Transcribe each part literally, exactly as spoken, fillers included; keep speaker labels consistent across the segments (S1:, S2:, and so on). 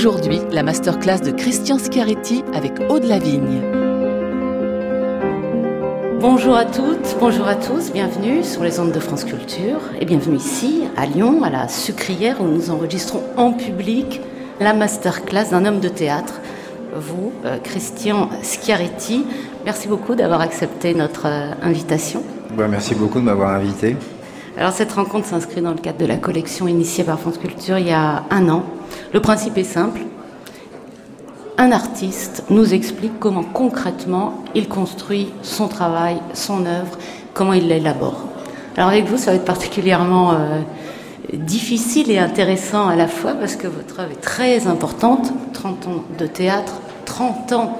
S1: Aujourd'hui, la masterclass de Christian Schiaretti avec Aude Lavigne.
S2: Bonjour à toutes, bonjour à tous, bienvenue sur les ondes de France Culture et bienvenue ici à Lyon, à la Sucrière où nous enregistrons en public la masterclass d'un homme de théâtre, vous, euh, Christian Schiaretti. Merci beaucoup d'avoir accepté notre euh, invitation.
S3: Ben, merci beaucoup de m'avoir invité.
S2: Alors cette rencontre s'inscrit dans le cadre de la collection initiée par France Culture il y a un an. Le principe est simple. Un artiste nous explique comment concrètement il construit son travail, son œuvre, comment il l'élabore. Alors avec vous, ça va être particulièrement euh, difficile et intéressant à la fois parce que votre œuvre est très importante. trente ans de théâtre, trente ans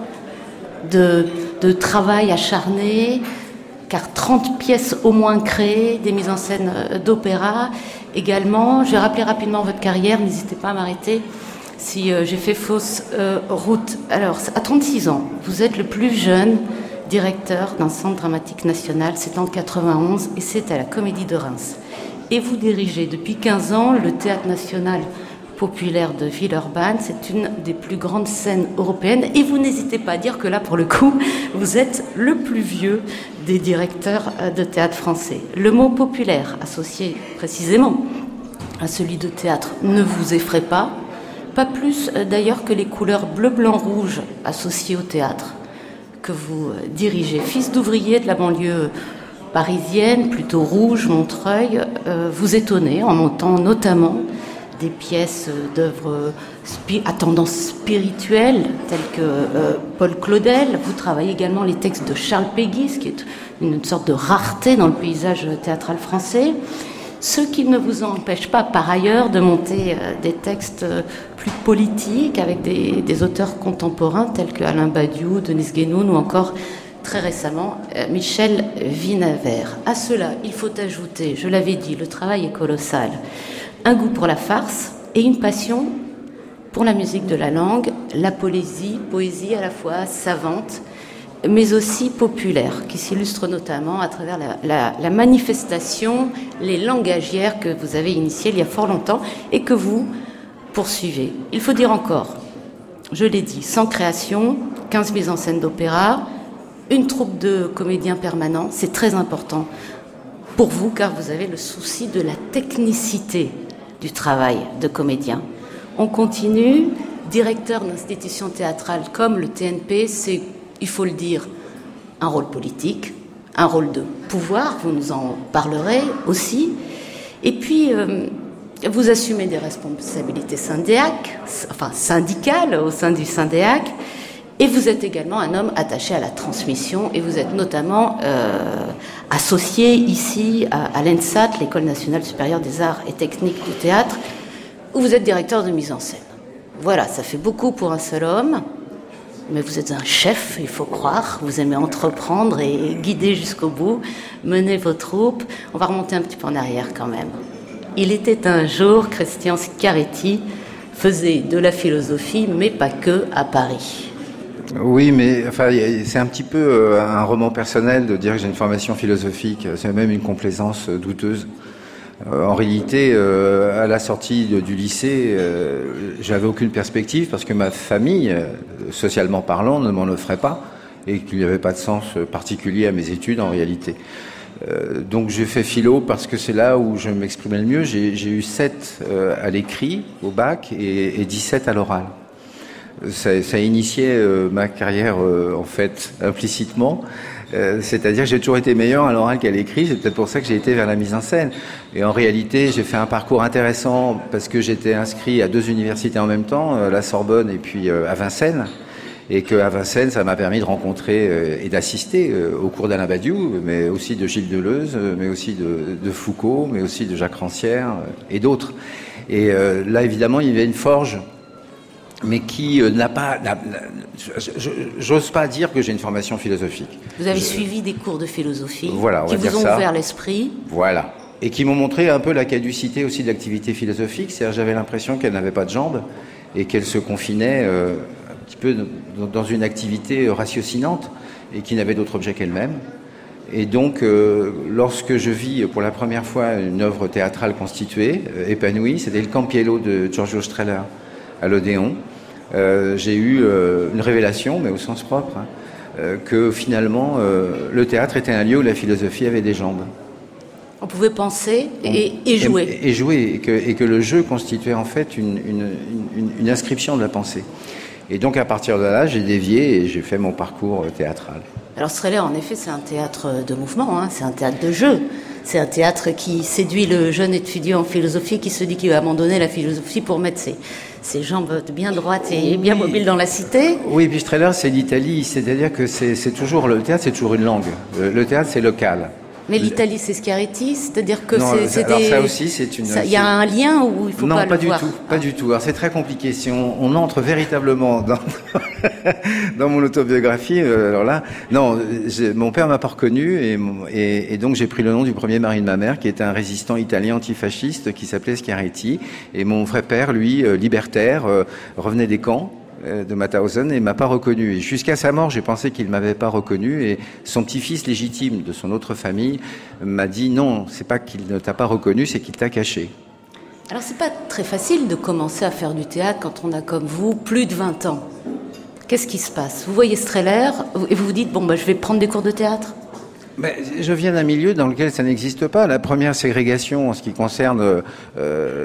S2: de, de travail acharné, car trente pièces au moins créées, des mises en scène d'opéra également. Je vais rappeler rapidement votre carrière, n'hésitez pas à m'arrêter si euh, j'ai fait fausse euh, route. Alors, à trente-six ans, vous êtes le plus jeune directeur d'un centre dramatique national, c'est en quatre-vingt-onze et c'est à la Comédie de Reims. Et vous dirigez depuis quinze ans le Théâtre National Populaire de Villeurbanne, c'est une des plus grandes scènes européennes et vous n'hésitez pas à dire que là, pour le coup, vous êtes le plus vieux des directeurs de théâtre français. Le mot populaire, associé précisément à celui de théâtre, ne vous effraie pas, pas plus d'ailleurs que les couleurs bleu, blanc, rouge associées au théâtre que vous dirigez. Fils d'ouvrier de la banlieue parisienne, plutôt rouge, Montreuil, euh, vous étonnez en montant notamment des pièces d'œuvres à tendance spirituelle, telles que euh, Paul Claudel. Vous travaillez également les textes de Charles Péguy, qui est une sorte de rareté dans le paysage théâtral français. Ce qui ne vous empêche pas, par ailleurs, de monter euh, des textes plus politiques avec des, des auteurs contemporains, tels que Alain Badiou, Denise Guénoun ou encore, très récemment, euh, Michel Vinavert. À cela, il faut ajouter, je l'avais dit, le travail est colossal. Un goût pour la farce et une passion pour la musique de la langue, la poésie, poésie à la fois savante, mais aussi populaire, qui s'illustre notamment à travers la, la, la manifestation, les langagières que vous avez initiées il y a fort longtemps et que vous poursuivez. Il faut dire encore, je l'ai dit, sans création, quinze mises en scène d'opéra, une troupe de comédiens permanents, c'est très important pour vous car vous avez le souci de la technicité du travail de comédien. On continue, directeur d'institutions théâtrales comme le T N P, c'est, il faut le dire, un rôle politique, un rôle de pouvoir, vous nous en parlerez aussi. Et puis, euh, vous assumez des responsabilités syndicales, enfin syndicales au sein du Syndéac, et vous êtes également un homme attaché à la transmission et vous êtes notamment euh, associé ici à, à l'E N S A T, l'École nationale supérieure des arts et techniques du théâtre, où vous êtes directeur de mise en scène. Voilà, ça fait beaucoup pour un seul homme, mais vous êtes un chef, il faut croire. Vous aimez entreprendre et guider jusqu'au bout, mener vos troupes. On va remonter un petit peu en arrière quand même. Il était un jour, Christian Schiaretti faisait de la philosophie, mais pas que, à Paris.
S3: Oui, mais enfin, c'est un petit peu un roman personnel de dire que j'ai une formation philosophique. C'est même une complaisance douteuse. En réalité, à la sortie du lycée, j'avais aucune perspective parce que ma famille, socialement parlant, ne m'en offrait pas et qu'il n'y avait pas de sens particulier à mes études en réalité. Donc j'ai fait philo parce que c'est là où je m'exprimais le mieux. J'ai, j'ai eu sept à l'écrit au bac et, et dix-sept à l'oral. Ça, ça initiait euh, ma carrière euh, en fait implicitement, euh, c'est-à-dire que j'ai toujours été meilleur à l'oral qu'à l'écrit, c'est peut-être pour ça que j'ai été vers la mise en scène. Et en réalité, j'ai fait un parcours intéressant parce que j'étais inscrit à deux universités en même temps, euh, la Sorbonne et puis euh, à Vincennes, et qu'à Vincennes, ça m'a permis de rencontrer euh, et d'assister euh, au cours d'Alain Badiou, mais aussi de Gilles Deleuze, euh, mais aussi de, de Foucault, mais aussi de Jacques Rancière euh, et d'autres. Et euh, là, évidemment, il y avait une forge mais qui euh, n'a pas... N'a, je, je, j'ose pas dire que j'ai une formation philosophique.
S2: Vous avez
S3: je,
S2: suivi des cours de philosophie
S3: voilà,
S2: qui vous ont
S3: ça.
S2: ouvert l'esprit.
S3: Voilà. Et qui m'ont montré un peu la caducité aussi de l'activité philosophique. C'est-à-dire j'avais l'impression qu'elle n'avait pas de jambes et qu'elle se confinait euh, un petit peu dans une activité ratiocinante et qui n'avait d'autre objet qu'elle-même. Et donc, euh, lorsque je vis pour la première fois une œuvre théâtrale constituée, euh, épanouie, c'était le Campiello de Giorgio Strehler à l'Odéon. euh, j'ai eu euh, une révélation, mais au sens propre, hein, euh, que finalement, euh, le théâtre était un lieu où la philosophie avait des jambes.
S2: On pouvait penser et, et jouer.
S3: Et, et jouer, et que, et que le jeu constituait en fait une, une, une, une inscription de la pensée. Et donc à partir de là, j'ai dévié et j'ai fait mon parcours théâtral.
S2: Alors Strehler, en effet, c'est un théâtre de mouvement, hein, c'est un théâtre de jeu. C'est un théâtre qui séduit le jeune étudiant en philosophie qui se dit qu'il va abandonner la philosophie pour mettre ses, ses jambes bien droites et bien mobiles dans la cité.
S3: Oui, puis Strehler, c'est l'Italie, c'est-à-dire que c'est, c'est toujours, le théâtre, c'est toujours une langue. Le, le théâtre, c'est local.
S2: Mais l'Italie, c'est Schiaretti, c'est-à-dire que
S3: non,
S2: c'est, c'est
S3: alors
S2: des...
S3: ça aussi, c'est une...
S2: Il y a un lien où il faut
S3: non,
S2: pas,
S3: pas
S2: le
S3: du
S2: voir.
S3: tout, pas ah. du tout. Alors c'est très compliqué. Si on, on entre véritablement dans dans mon autobiographie, euh, alors là, non, j'ai, mon père m'a pas reconnu et, et, et donc j'ai pris le nom du premier mari de ma mère, qui était un résistant italien antifasciste qui s'appelait Schiaretti. Et mon vrai père, lui, euh, libertaire, euh, revenait des camps de Mauthausen et m'a pas reconnu. Et jusqu'à sa mort, j'ai pensé qu'il m'avait pas reconnu. Et son petit-fils légitime de son autre famille m'a dit non, c'est pas qu'il ne t'a pas reconnu, c'est qu'il t'a caché.
S2: Alors c'est pas très facile de commencer à faire du théâtre quand on a comme vous plus de vingt ans. Qu'est-ce qui se passe? Vous voyez Strehler et vous vous dites bon bah je vais prendre des cours de théâtre.
S3: Mais je viens d'un milieu dans lequel ça n'existe pas. La première ségrégation en ce qui concerne euh,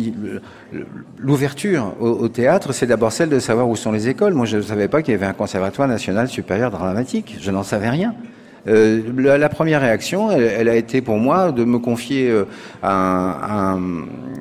S3: l'ouverture au, au théâtre, c'est d'abord celle de savoir où sont les écoles. Moi, je ne savais pas qu'il y avait un conservatoire national supérieur dramatique. Je n'en savais rien. Euh, la, la première réaction, elle, elle a été pour moi de me confier euh, à un,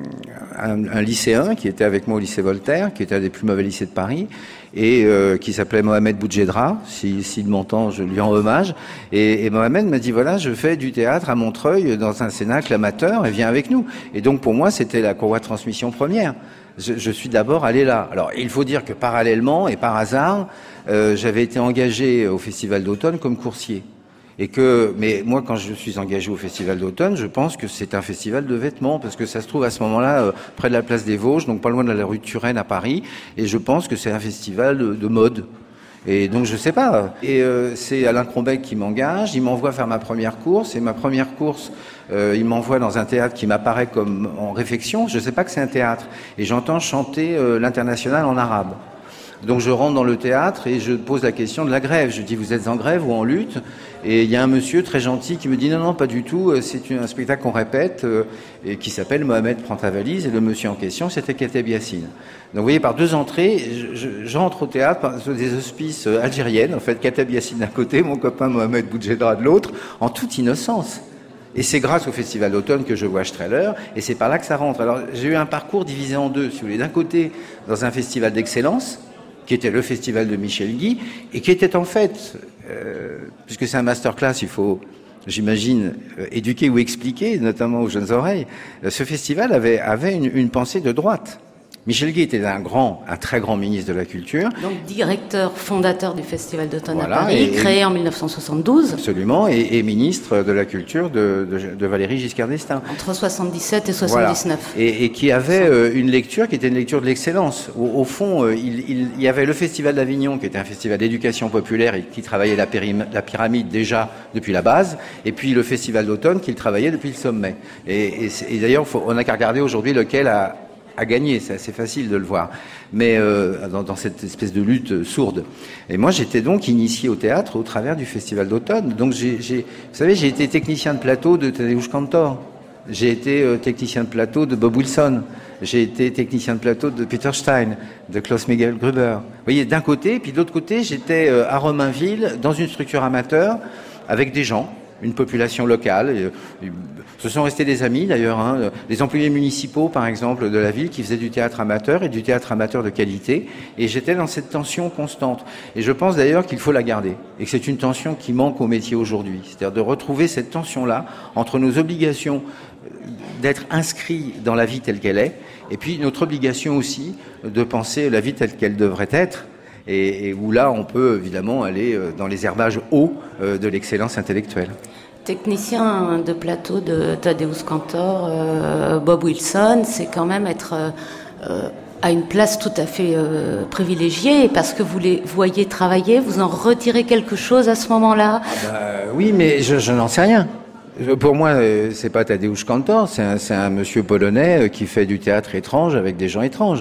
S3: un, un lycéen qui était avec moi au lycée Voltaire, qui était un des plus mauvais lycées de Paris, et euh, qui s'appelait Mohamed Boudjedra, s'il si, si m'entend, je lui rends hommage. Et, et Mohamed m'a dit, voilà, je fais du théâtre à Montreuil dans un cénacle amateur, et viens avec nous. Et donc pour moi, c'était la courroie de transmission première. Je, je suis d'abord allé là. Alors il faut dire que parallèlement et par hasard, euh, j'avais été engagé au Festival d'automne comme coursier. Et que, mais moi, quand je suis engagé au Festival d'automne, je pense que c'est un festival de vêtements, parce que ça se trouve à ce moment-là euh, près de la place des Vosges, donc pas loin de la rue de Turenne à Paris, et je pense que c'est un festival de, de mode. Et donc je sais pas. Et euh, c'est Alain Crombec qui m'engage, il m'envoie faire ma première course, et ma première course, euh, il m'envoie dans un théâtre qui m'apparaît comme en réflexion. Je sais pas que c'est un théâtre, et j'entends chanter euh, l'Internationale en arabe. Donc je rentre dans le théâtre et je pose la question de la grève. Je dis, vous êtes en grève ou en lutte? Et il y a un monsieur très gentil qui me dit, non, non, pas du tout, c'est un spectacle qu'on répète euh, et qui s'appelle Mohamed prend ta valise. Et le monsieur en question, c'était Kateb Yassine. Donc vous voyez, par deux entrées, je, je, j'entre au théâtre par des auspices algériennes. En fait, Kateb Yassine d'un côté, mon copain Mohamed Boudjedra de l'autre, en toute innocence. Et c'est grâce au Festival d'automne que je vois Strehler, et c'est par là que ça rentre. Alors j'ai eu un parcours divisé en deux, si vous voulez. D'un côté, dans un festival d'excellence, qui était le festival de Michel Guy, et qui était en fait, euh, puisque c'est un masterclass, il faut, j'imagine, euh, éduquer ou expliquer, notamment aux jeunes oreilles, euh, ce festival avait, avait une, une pensée de droite. Michel Guy était un grand, un très grand ministre de la Culture.
S2: Donc directeur fondateur du Festival d'automne voilà, à Paris, et, créé en dix-neuf cent soixante-douze.
S3: Absolument, et, et ministre de la Culture de, de, de Valéry Giscard d'Estaing.
S2: Entre soixante-dix-sept et soixante-dix-neuf.
S3: Voilà. Et, et qui avait euh, une lecture qui était une lecture de l'excellence. Au, au fond, euh, il, il, il y avait le Festival d'Avignon, qui était un festival d'éducation populaire et qui travaillait la, périm- la pyramide déjà depuis la base, et puis le Festival d'automne qu'il travaillait depuis le sommet. Et, et, et d'ailleurs, faut, on n'a qu'à regarder aujourd'hui lequel a à gagner, c'est assez facile de le voir, mais euh, dans, dans cette espèce de lutte sourde. Et moi, j'étais donc initié au théâtre au travers du Festival d'automne. Donc, j'ai, j'ai, vous savez, j'ai été technicien de plateau de Tadeusz Kantor. J'ai été euh, technicien de plateau de Bob Wilson. J'ai été technicien de plateau de Peter Stein, de Klaus-Miguel Gruber. Vous voyez, d'un côté, puis de l'autre côté, j'étais euh, à Romainville, dans une structure amateur, avec des gens, une population locale. Et, et, ce sont restés des amis d'ailleurs, hein, des employés municipaux par exemple de la ville qui faisaient du théâtre amateur et du théâtre amateur de qualité, et j'étais dans cette tension constante. Et je pense d'ailleurs qu'il faut la garder, et que c'est une tension qui manque au métier aujourd'hui, c'est-à-dire de retrouver cette tension-là entre nos obligations d'être inscrits dans la vie telle qu'elle est, et puis notre obligation aussi de penser la vie telle qu'elle devrait être, et, et où là on peut évidemment aller dans les herbages hauts de l'excellence intellectuelle.
S2: Technicien de plateau de Tadeusz Kantor, euh, Bob Wilson, c'est quand même être euh, à une place tout à fait euh, privilégiée, parce que vous les voyez travailler, vous en retirez quelque chose à ce moment-là.
S3: Ah bah, oui, mais je, je n'en sais rien. Pour moi, c'est pas Tadeusz Kantor, c'est un, c'est un monsieur polonais qui fait du théâtre étrange avec des gens étranges.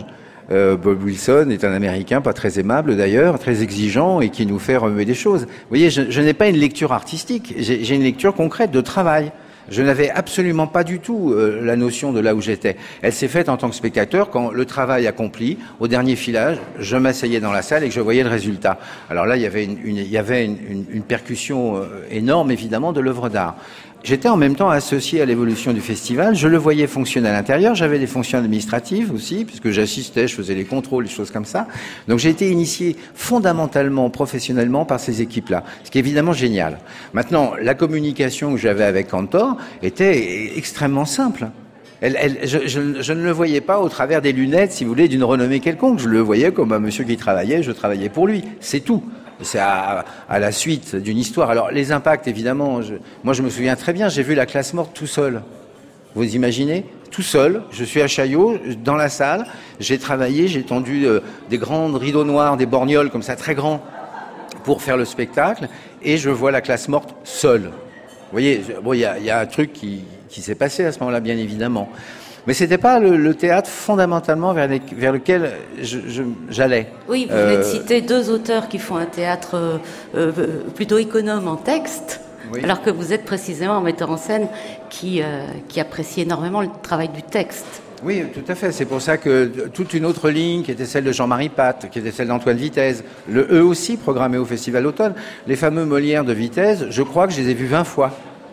S3: Euh, Bob Wilson est un Américain pas très aimable d'ailleurs, très exigeant et qui nous fait remuer des choses. Vous voyez, je, je n'ai pas une lecture artistique, j'ai, j'ai une lecture concrète de travail. Je n'avais absolument pas du tout euh, la notion de là où j'étais. Elle s'est faite en tant que spectateur quand le travail accompli, au dernier filage, je m'asseyais dans la salle et que je voyais le résultat. Alors là, il y avait une, une, il y avait une, une, une percussion euh, énorme, évidemment, de l'œuvre d'art. J'étais en même temps associé à l'évolution du festival, je le voyais fonctionner à l'intérieur, j'avais des fonctions administratives aussi, puisque j'assistais, je faisais les contrôles, des choses comme ça. Donc j'ai été initié fondamentalement, professionnellement par ces équipes-là, ce qui est évidemment génial. Maintenant, la communication que j'avais avec Cantor était extrêmement simple. Elle, elle, je, je, je ne le voyais pas au travers des lunettes, si vous voulez, d'une renommée quelconque. Je le voyais comme un monsieur qui travaillait, je travaillais pour lui, c'est tout. C'est à, à la suite d'une histoire. Alors, les impacts, évidemment, je, moi je me souviens très bien, j'ai vu la classe morte tout seul. Vous imaginez ? Tout seul, je suis à Chaillot, dans la salle, j'ai travaillé, j'ai tendu euh, des grands rideaux noirs, des borgnoles comme ça, très grands, pour faire le spectacle, et je vois la classe morte seule. Vous voyez, bon, il y a, y a un truc qui, qui s'est passé à ce moment-là, bien évidemment. Mais c'était pas le, le théâtre fondamentalement vers, les, vers lequel je, je, j'allais.
S2: Oui, vous venez euh... de citer deux auteurs qui font un théâtre euh, euh, plutôt économe en texte, oui. Alors que vous êtes précisément un metteur en scène qui, euh, qui apprécie énormément le travail du texte.
S3: Oui, tout à fait. C'est pour ça que toute une autre ligne, qui était celle de Jean-Marie Pat, qui était celle d'Antoine Vitesse, le, eux aussi programmés au Festival d'automne, les fameux Molières de Vitesse, je crois que je les ai vus vingt fois.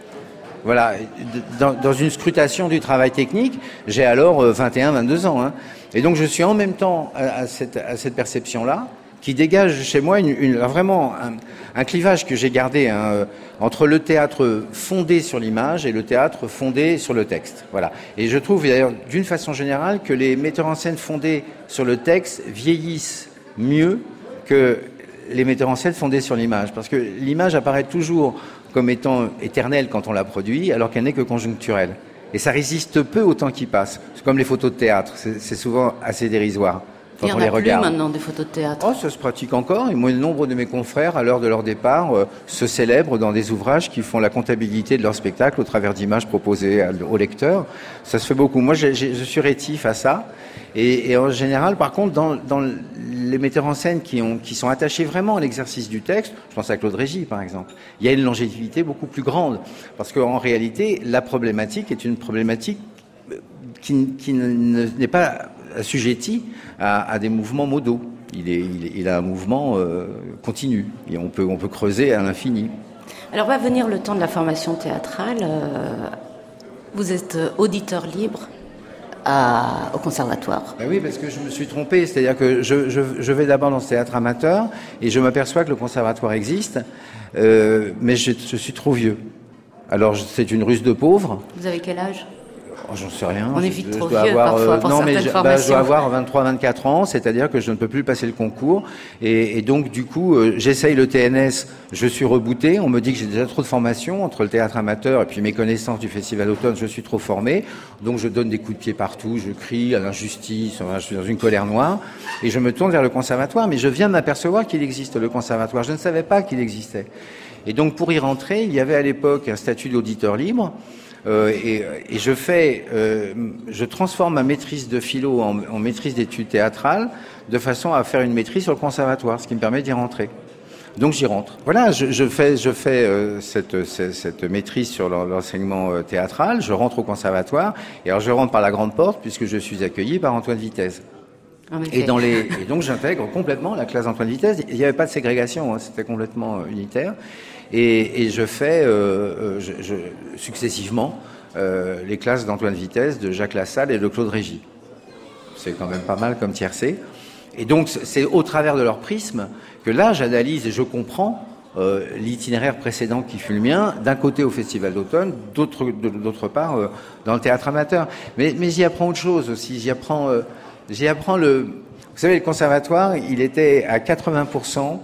S3: Voilà, dans, dans une scrutation du travail technique, j'ai alors vingt et un, vingt-deux ans. Hein. Et donc je suis en même temps à, à, cette, à cette perception-là, qui dégage chez moi une, une, vraiment un, un clivage que j'ai gardé hein, entre le théâtre fondé sur l'image et le théâtre fondé sur le texte. Voilà. Et je trouve d'ailleurs, d'une façon générale, que les metteurs en scène fondés sur le texte vieillissent mieux que les metteurs en scène fondés sur l'image. Parce que l'image apparaît toujours comme étant éternelle quand on la produit, alors qu'elle n'est que conjoncturelle. Et ça résiste peu au temps qui passe. C'est comme les photos de théâtre, c'est, c'est souvent assez dérisoire quand on les regarde. Il y en a plus
S2: maintenant des photos de théâtre.
S3: Oh, ça se pratique encore, et moi, le nombre de mes confrères, à l'heure de leur départ, euh, se célèbrent dans des ouvrages qui font la comptabilité de leur spectacle au travers d'images proposées à, aux lecteurs. Ça se fait beaucoup. Moi, j'ai, j'ai, je suis rétif à ça. Et, et en général, par contre, dans, dans les metteurs en scène qui, ont, qui sont attachés vraiment à l'exercice du texte, je pense à Claude Régis, par exemple, il y a une longévité beaucoup plus grande. Parce qu'en réalité, la problématique est une problématique qui, qui n'est pas assujettie à, à des mouvements modaux. Il, est, il, est, il a un mouvement euh, continu. Et on peut, on peut creuser à l'infini.
S2: Alors, va venir le temps de la formation théâtrale. Euh, vous êtes auditeur libre À, au conservatoire.
S3: Ben oui, parce que je me suis trompé, c'est-à-dire que je, je, je vais d'abord dans ce théâtre amateur et je m'aperçois que le conservatoire existe, euh, mais je, je suis trop vieux. Alors c'est une ruse de pauvre.
S2: Vous avez quel âge ?
S3: Oh, j'en sais rien.
S2: On est vite
S3: je,
S2: trop
S3: je dois
S2: vieux
S3: avoir,
S2: parfois pour
S3: non,
S2: certaines
S3: mais je,
S2: formations.
S3: Bah, je dois avoir vingt-trois, vingt-quatre ans, c'est-à-dire que je ne peux plus passer le concours. Et, et donc, du coup, euh, j'essaye le T N S, je suis rebooté. On me dit que j'ai déjà trop de formation entre le théâtre amateur et puis mes connaissances du Festival d'automne, je suis trop formé. Donc, je donne des coups de pied partout, je crie à l'injustice, enfin, je suis dans une colère noire. Et je me tourne vers le conservatoire, mais je viens de m'apercevoir qu'il existe, le conservatoire. Je ne savais pas qu'il existait. Et donc, pour y rentrer, il y avait à l'époque un statut d'auditeur libre. Euh, et, et je fais, euh, je transforme ma maîtrise de philo en, en maîtrise d'études théâtrales de façon à faire une maîtrise sur le conservatoire, ce qui me permet d'y rentrer. Donc j'y rentre. Voilà, je, je fais, je fais euh, cette, cette, cette maîtrise sur l'enseignement euh, théâtral. Je rentre au conservatoire et alors je rentre par la grande porte puisque je suis accueilli par Antoine Vitesse. Et, dans les, et donc j'intègre complètement la classe d'Antoine Vitesse. Il n'y avait pas de ségrégation, hein, c'était complètement euh, unitaire. Et, et je fais euh, je, je, successivement euh, les classes d'Antoine Vitesse, de Jacques Lassalle et de Claude Régis. C'est quand même pas mal comme tiercé. Et donc c'est au travers de leur prisme que là j'analyse et je comprends euh, l'itinéraire précédent qui fut le mien, d'un côté au Festival d'automne, d'autre, d'autre part euh, dans le théâtre amateur. Mais, mais j'y apprends autre chose aussi. J'y apprends, euh, j'y apprends le. Vous savez, le conservatoire, il était à quatre-vingts pour cent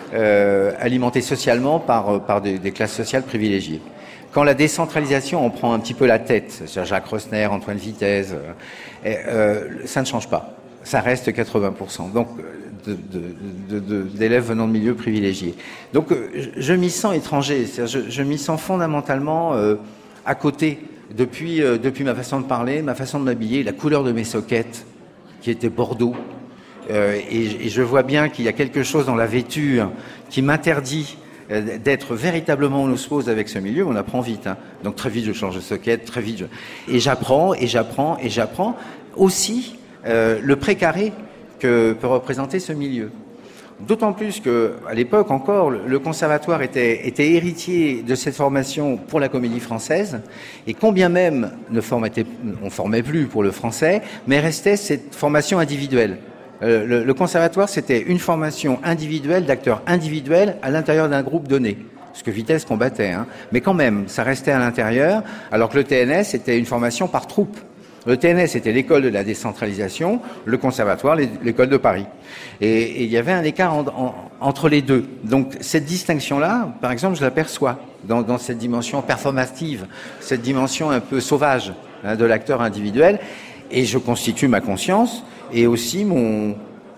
S3: Euh, alimenté socialement par, par des, des classes sociales privilégiées. Quand la décentralisation en prend un petit peu la tête, c'est-à-dire Jacques Rosner, Antoine Vitesse, euh, euh, ça ne change pas. Ça reste quatre-vingts pour cent. Donc, de, de, de, de, d'élèves venant de milieux privilégiés. Donc, euh, je, je m'y sens étranger. C'est-à-dire, je, je m'y sens fondamentalement euh, à côté. Depuis, euh, depuis ma façon de parler, ma façon de m'habiller, la couleur de mes soquettes, qui était bordeaux. euh, et, et je vois bien qu'il y a quelque chose dans la vêture qui m'interdit d'être véritablement en osmose avec ce milieu. On apprend vite, hein. Donc très vite je change de socket, très vite je... et j'apprends et j'apprends et j'apprends aussi euh, le précaré que peut représenter ce milieu. D'autant plus que, à l'époque encore, le conservatoire était, était héritier de cette formation pour la comédie française, et combien même ne formait, on formait plus pour le français, mais restait cette formation individuelle. Euh, le, le conservatoire, c'était une formation individuelle d'acteurs individuels à l'intérieur d'un groupe donné. Ce que Vitesse combattait, hein. Mais quand même, ça restait à l'intérieur, alors que le T N S était une formation par troupe. Le T N S était l'école de la décentralisation, le conservatoire, l'école de Paris. Et, et il y avait un écart en, en, entre les deux. Donc cette distinction-là, par exemple, je l'aperçois dans, dans cette dimension performative, cette dimension un peu sauvage, hein, de l'acteur individuel. Et je constitue ma conscience et aussi mon,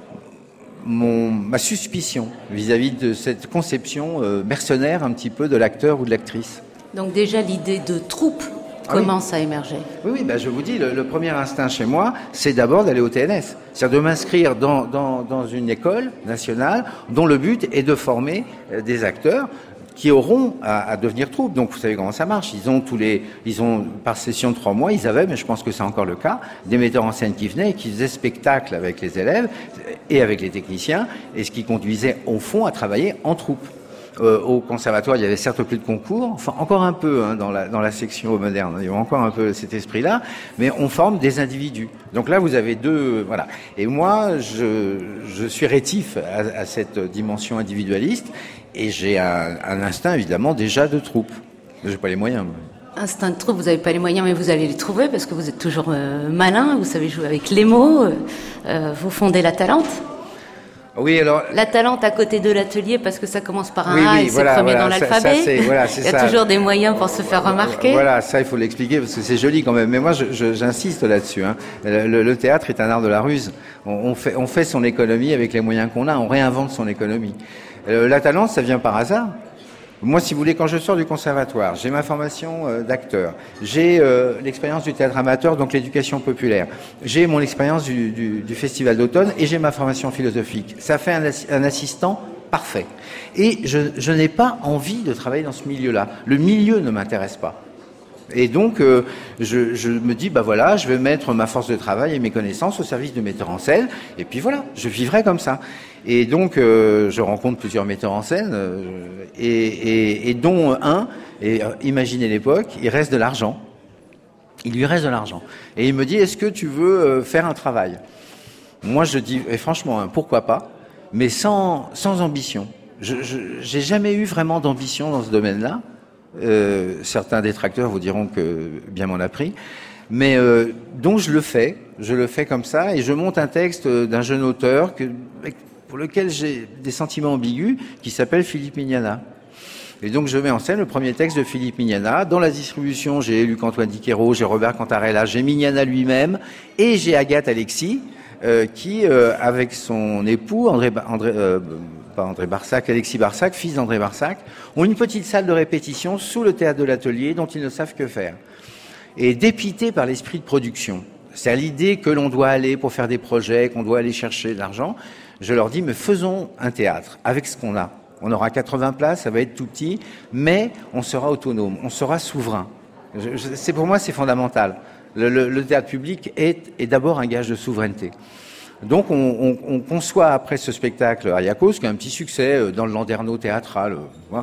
S3: mon, ma suspicion vis-à-vis de cette conception euh, mercenaire un petit peu de l'acteur ou de l'actrice.
S2: Donc déjà l'idée de troupe commence
S3: ah oui.
S2: à émerger.
S3: Oui, oui, ben je vous dis, le, le premier instinct chez moi, c'est d'abord d'aller au T N S. C'est-à-dire de m'inscrire dans, dans, dans une école nationale dont le but est de former euh, des acteurs qui auront à, à devenir troupe. Donc vous savez comment ça marche. Ils ont tous les, ils ont par session de trois mois, ils avaient, mais je pense que c'est encore le cas, des metteurs en scène qui venaient et qui faisaient spectacle avec les élèves et avec les techniciens, et ce qui conduisait au fond à travailler en troupe. Euh, au conservatoire, il y avait certes plus de concours, enfin encore un peu hein, dans la dans la section moderne, il y avait encore un peu cet esprit-là, mais on forme des individus. Donc là, vous avez deux, voilà. Et moi, je je suis rétif à, à cette dimension individualiste, et j'ai un, un instinct évidemment déjà de troupe. J'ai pas les moyens. Moi.
S2: Instinct de troupe, vous n'avez pas les moyens, mais vous allez les trouver parce que vous êtes toujours euh, malin, vous savez jouer avec les mots, euh, vous fondez la Talente.
S3: Oui, alors
S2: la Talente à côté de l'atelier parce que ça commence par un
S3: oui,
S2: A
S3: oui,
S2: et
S3: voilà,
S2: c'est premier
S3: voilà,
S2: dans l'alphabet.
S3: Ça, ça, voilà, il
S2: y a
S3: ça.
S2: toujours des moyens pour se faire remarquer.
S3: Voilà, ça il faut l'expliquer parce que c'est joli quand même. Mais moi, je, je, j'insiste là-dessus. Hein. Le, le théâtre est un art de la ruse. On, on, fait, on fait son économie avec les moyens qu'on a. On réinvente son économie. Euh, la Talente, ça vient par hasard. Moi, si vous voulez, quand je sors du conservatoire, j'ai ma formation euh, d'acteur, j'ai euh, l'expérience du théâtre amateur, donc l'éducation populaire, j'ai mon expérience du, du, du festival d'automne et j'ai ma formation philosophique. Ça fait un, un assistant parfait. Et je, je n'ai pas envie de travailler dans ce milieu-là. Le milieu ne m'intéresse pas. Et donc, euh, je, je me dis, bah voilà, je vais mettre ma force de travail et mes connaissances au service de metteurs en scène, et puis voilà, je vivrai comme ça. Et donc, euh, je rencontre plusieurs metteurs en scène, euh, et, et, et dont un, et euh, imaginez l'époque, il reste de l'argent. Il lui reste de l'argent. Et il me dit, est-ce que tu veux euh, faire un travail ? Moi, je dis, et franchement, hein, pourquoi pas, mais sans, sans ambition. Je, je, j'ai jamais eu vraiment d'ambition dans ce domaine-là. Euh, certains détracteurs vous diront que bien m'en a pris, mais euh, donc je le fais, je le fais comme ça, et je monte un texte d'un jeune auteur que, pour lequel j'ai des sentiments ambigus, qui s'appelle Philippe Mignana. Et donc je mets en scène le premier texte de Philippe Mignana. Dans la distribution, j'ai Luc-Antoine Diquero, j'ai Robert Cantarella, j'ai Mignana lui-même, et j'ai Agathe Alexis, euh, qui, euh, avec son époux, André... André euh, pas André Barsac, Alexis Barsac, fils d'André Barsac, ont une petite salle de répétition sous le théâtre de l'atelier dont ils ne savent que faire. Et dépités par l'esprit de production, c'est-à-dire l'idée que l'on doit aller pour faire des projets, qu'on doit aller chercher de l'argent, je leur dis, mais faisons un théâtre avec ce qu'on a. On aura quatre-vingts places, ça va être tout petit, mais on sera autonome, on sera souverain. Je, je, c'est, pour moi, c'est fondamental. Le, le, le théâtre public est, est d'abord un gage de souveraineté. Donc on, on, on conçoit après ce spectacle Ayakos, qui a un petit succès dans le landerneau théâtral.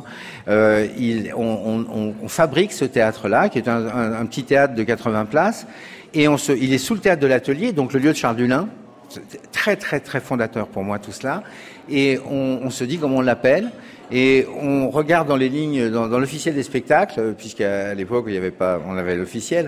S3: Euh, il, on, on, on fabrique ce théâtre-là, qui est un, un, un petit théâtre de quatre-vingts places, et on se, il est sous le théâtre de l'atelier, donc le lieu de Charles Dulin. C'est très très très fondateur pour moi tout cela. Et on, on se dit comment on l'appelle, et on regarde dans les lignes, dans, dans l'officiel des spectacles, puisqu'à l'époque il y avait pas, on avait l'officiel.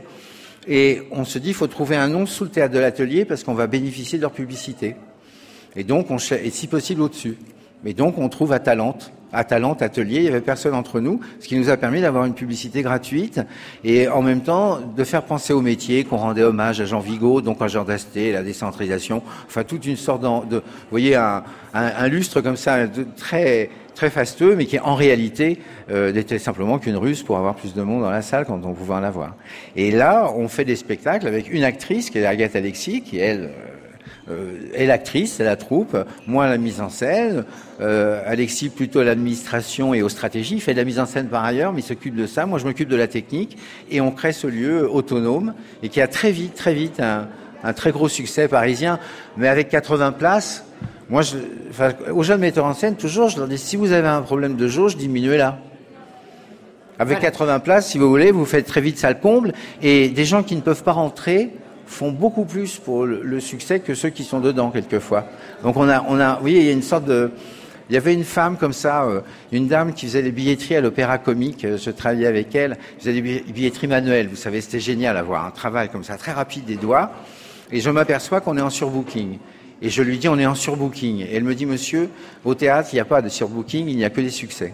S3: Et on se dit, il faut trouver un nom sous le théâtre de l'atelier parce qu'on va bénéficier de leur publicité. Et donc, on ch- et si possible au-dessus. Mais donc, on trouve à Talente, à Talente Atelier, il y avait personne entre nous, ce qui nous a permis d'avoir une publicité gratuite et en même temps de faire penser au métier, qu'on rendait hommage à Jean Vigo, donc à Jean d'Asté, la décentralisation, enfin toute une sorte de, vous voyez, un, un, un lustre comme ça, de, très très fastueux, mais qui en réalité euh, n'était simplement qu'une ruse pour avoir plus de monde dans la salle quand on pouvait en avoir. Et là, on fait des spectacles avec une actrice qui est Agathe Alexis, qui elle euh, est l'actrice, c'est la troupe, moi la mise en scène, euh, Alexis plutôt à l'administration et aux stratégies, il fait de la mise en scène par ailleurs, mais il s'occupe de ça, moi je m'occupe de la technique, et on crée ce lieu autonome, et qui a très vite, très vite un, un très gros succès parisien, mais avec quatre-vingts places. Moi, je, enfin, aux jeunes metteurs en scène, toujours, je leur dis, si vous avez un problème de jauge, diminuez-la. Avec voilà. quatre-vingts places, si vous voulez, vous faites très vite salle comble, et des gens qui ne peuvent pas rentrer font beaucoup plus pour le, le succès que ceux qui sont dedans, quelquefois. Donc on a, on a, vous voyez, il y a une sorte de, il y avait une femme comme ça, euh, une dame qui faisait des billetteries à l'Opéra Comique, je travaillais avec elle, faisait des billetteries manuelles, vous savez, c'était génial à voir, un travail comme ça, très rapide des doigts, et je m'aperçois qu'on est en surbooking. Et je lui dis, on est en surbooking. Et elle me dit, monsieur, au théâtre, il n'y a pas de surbooking, il n'y a que des succès.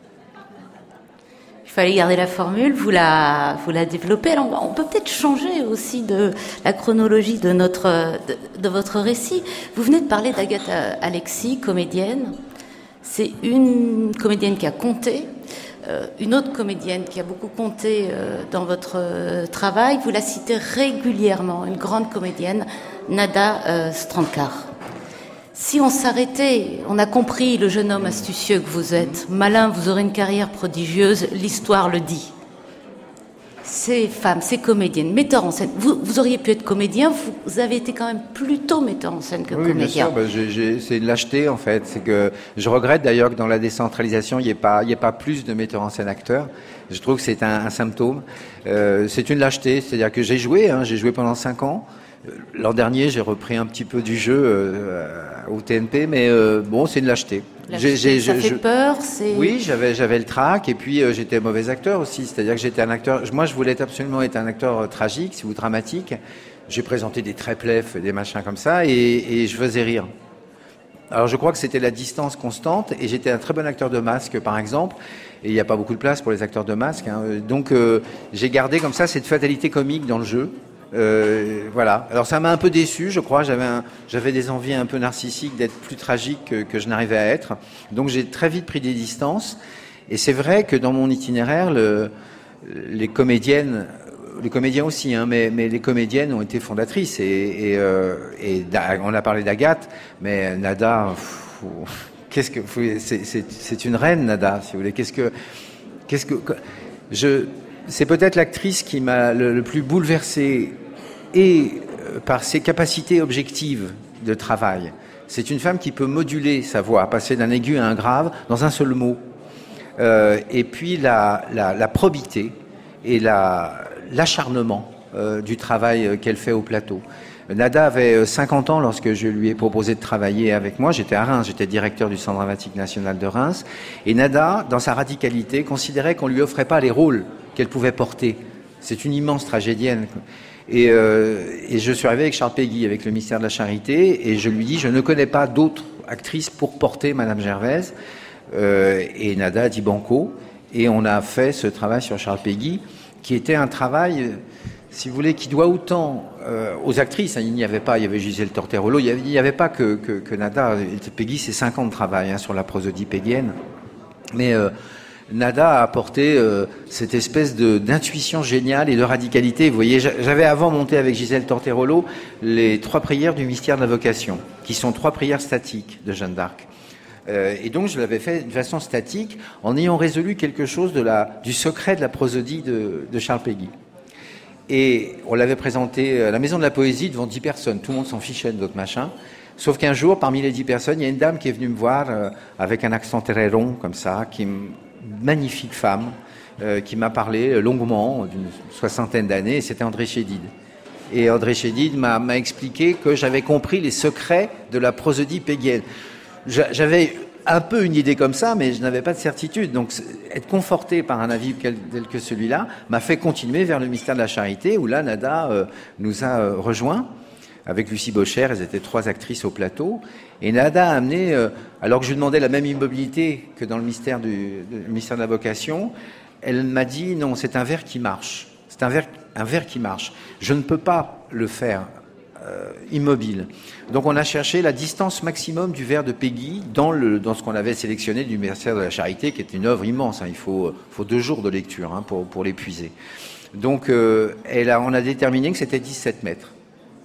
S2: Il fallait garder la formule, vous la, vous la développez. Alors, on peut peut-être changer aussi de la chronologie de notre, de, de votre récit. Vous venez de parler d'Agathe Alexis, comédienne. C'est une comédienne qui a compté. Euh, une autre comédienne qui a beaucoup compté euh, dans votre euh, travail, vous la citez régulièrement, une grande comédienne, Nada euh, Strandkar. Si on s'arrêtait, on a compris le jeune homme astucieux que vous êtes, malin, vous aurez une carrière prodigieuse, l'histoire le dit. Ces femmes, ces comédiennes, metteurs en scène, vous, vous auriez pu être comédien, vous, vous avez été quand même plutôt metteur en scène que
S3: oui,
S2: comédien.
S3: Oui, bien sûr, ben, j'ai, j'ai, c'est une lâcheté en fait. C'est que je regrette d'ailleurs que dans la décentralisation, il n'y ait pas, il n'y ait pas plus de metteurs en scène acteurs. Je trouve que c'est un, un symptôme. Euh, c'est une lâcheté, c'est-à-dire que j'ai joué, hein, j'ai joué pendant cinq ans. L'an dernier, j'ai repris un petit peu du jeu euh, au T N P, mais euh, bon, c'est une lâcheté.
S2: J'ai, j'ai, ça fait je, peur, c'est...
S3: Oui, j'avais, j'avais le trac, et puis euh, j'étais mauvais acteur aussi. C'est-à-dire que j'étais un acteur... Moi, je voulais absolument être un acteur euh, tragique, ou dramatique. J'ai présenté des tréplefs, des machins comme ça, et, et je faisais rire. Alors, je crois que c'était la distance constante, et j'étais un très bon acteur de masque, par exemple, et il n'y a pas beaucoup de place pour les acteurs de masque. Hein. Donc, euh, j'ai gardé comme ça cette fatalité comique dans le jeu. Euh, voilà. Alors ça m'a un peu déçu, je crois. J'avais, un, j'avais des envies un peu narcissiques d'être plus tragique que, que je n'arrivais à être. Donc j'ai très vite pris des distances. Et c'est vrai que dans mon itinéraire, le, les comédiennes, les comédiens aussi, hein, mais, mais les comédiennes ont été fondatrices. Et, et, euh, et on a parlé d'Agathe, mais Nada, pff, qu'est-ce que c'est, c'est, c'est une reine, Nada, si vous voulez. Qu'est-ce que, qu'est-ce que je C'est peut-être l'actrice qui m'a le, le plus bouleversé, et euh, par ses capacités objectives de travail. C'est une femme qui peut moduler sa voix, passer d'un aigu à un grave dans un seul mot. Euh, et puis la, la, la probité et la, l'acharnement euh, du travail qu'elle fait au plateau. Nada avait cinquante ans lorsque je lui ai proposé de travailler avec moi. J'étais à Reims, j'étais directeur du Centre dramatique national de Reims. Et Nada, dans sa radicalité, considérait qu'on ne lui offrait pas les rôles qu'elle pouvait porter. C'est une immense tragédienne. Et, euh, et je suis arrivé avec Charles Péguy, avec le ministère de la Charité, et je lui dis, je ne connais pas d'autres actrices pour porter Madame Gervaise. Euh, et Nada a dit banco. Et on a fait ce travail sur Charles Péguy, qui était un travail, si vous voulez, qui doit autant euh, aux actrices. Il n'y avait pas, il y avait Gisèle Torterolo, il n'y avait, avait pas que, que, que Nada. Péguy, c'est cinq ans de travail hein, sur la prosodie péguienne. Mais euh, Nada a apporté euh, cette espèce de, d'intuition géniale et de radicalité. Vous voyez, j'avais avant monté avec Gisèle Torterolo les trois prières du mystère de la vocation, qui sont trois prières statiques de Jeanne d'Arc. Euh, et donc je l'avais fait de façon statique, en ayant résolu quelque chose de la, du secret de la prosodie de, de Charles Péguy. Et on l'avait présenté à la Maison de la Poésie devant dix personnes. Tout le monde s'en fichait de notre machin. Sauf qu'un jour, parmi les dix personnes, il y a une dame qui est venue me voir euh, avec un accent très rond, comme ça, qui m... magnifique femme, euh, qui m'a parlé longuement, d'une soixantaine d'années, et c'était André Chédid. Et André Chédid m'a, m'a expliqué que j'avais compris les secrets de la prosodie péguienne. J'avais un peu une idée comme ça, mais je n'avais pas de certitude. Donc, être conforté par un avis tel que celui-là m'a fait continuer vers le mystère de la Charité, où là, Nada euh, nous a euh, rejoints. Avec Lucie Bocher, elles étaient trois actrices au plateau. Et Nada a amené, euh, alors que je lui demandais la même immobilité que dans le mystère, du, le mystère de la vocation, elle m'a dit, non, c'est un vers qui marche. C'est un vers, un vers qui marche. Je ne peux pas le faire euh, immobile. Donc on a cherché la distance maximum du vers de Péguy dans, le, dans ce qu'on avait sélectionné du mystère de la Charité, qui est une œuvre immense. Hein. Il faut, faut deux jours de lecture hein, pour, pour l'épuiser. Donc euh, elle a, on a déterminé que c'était dix-sept mètres.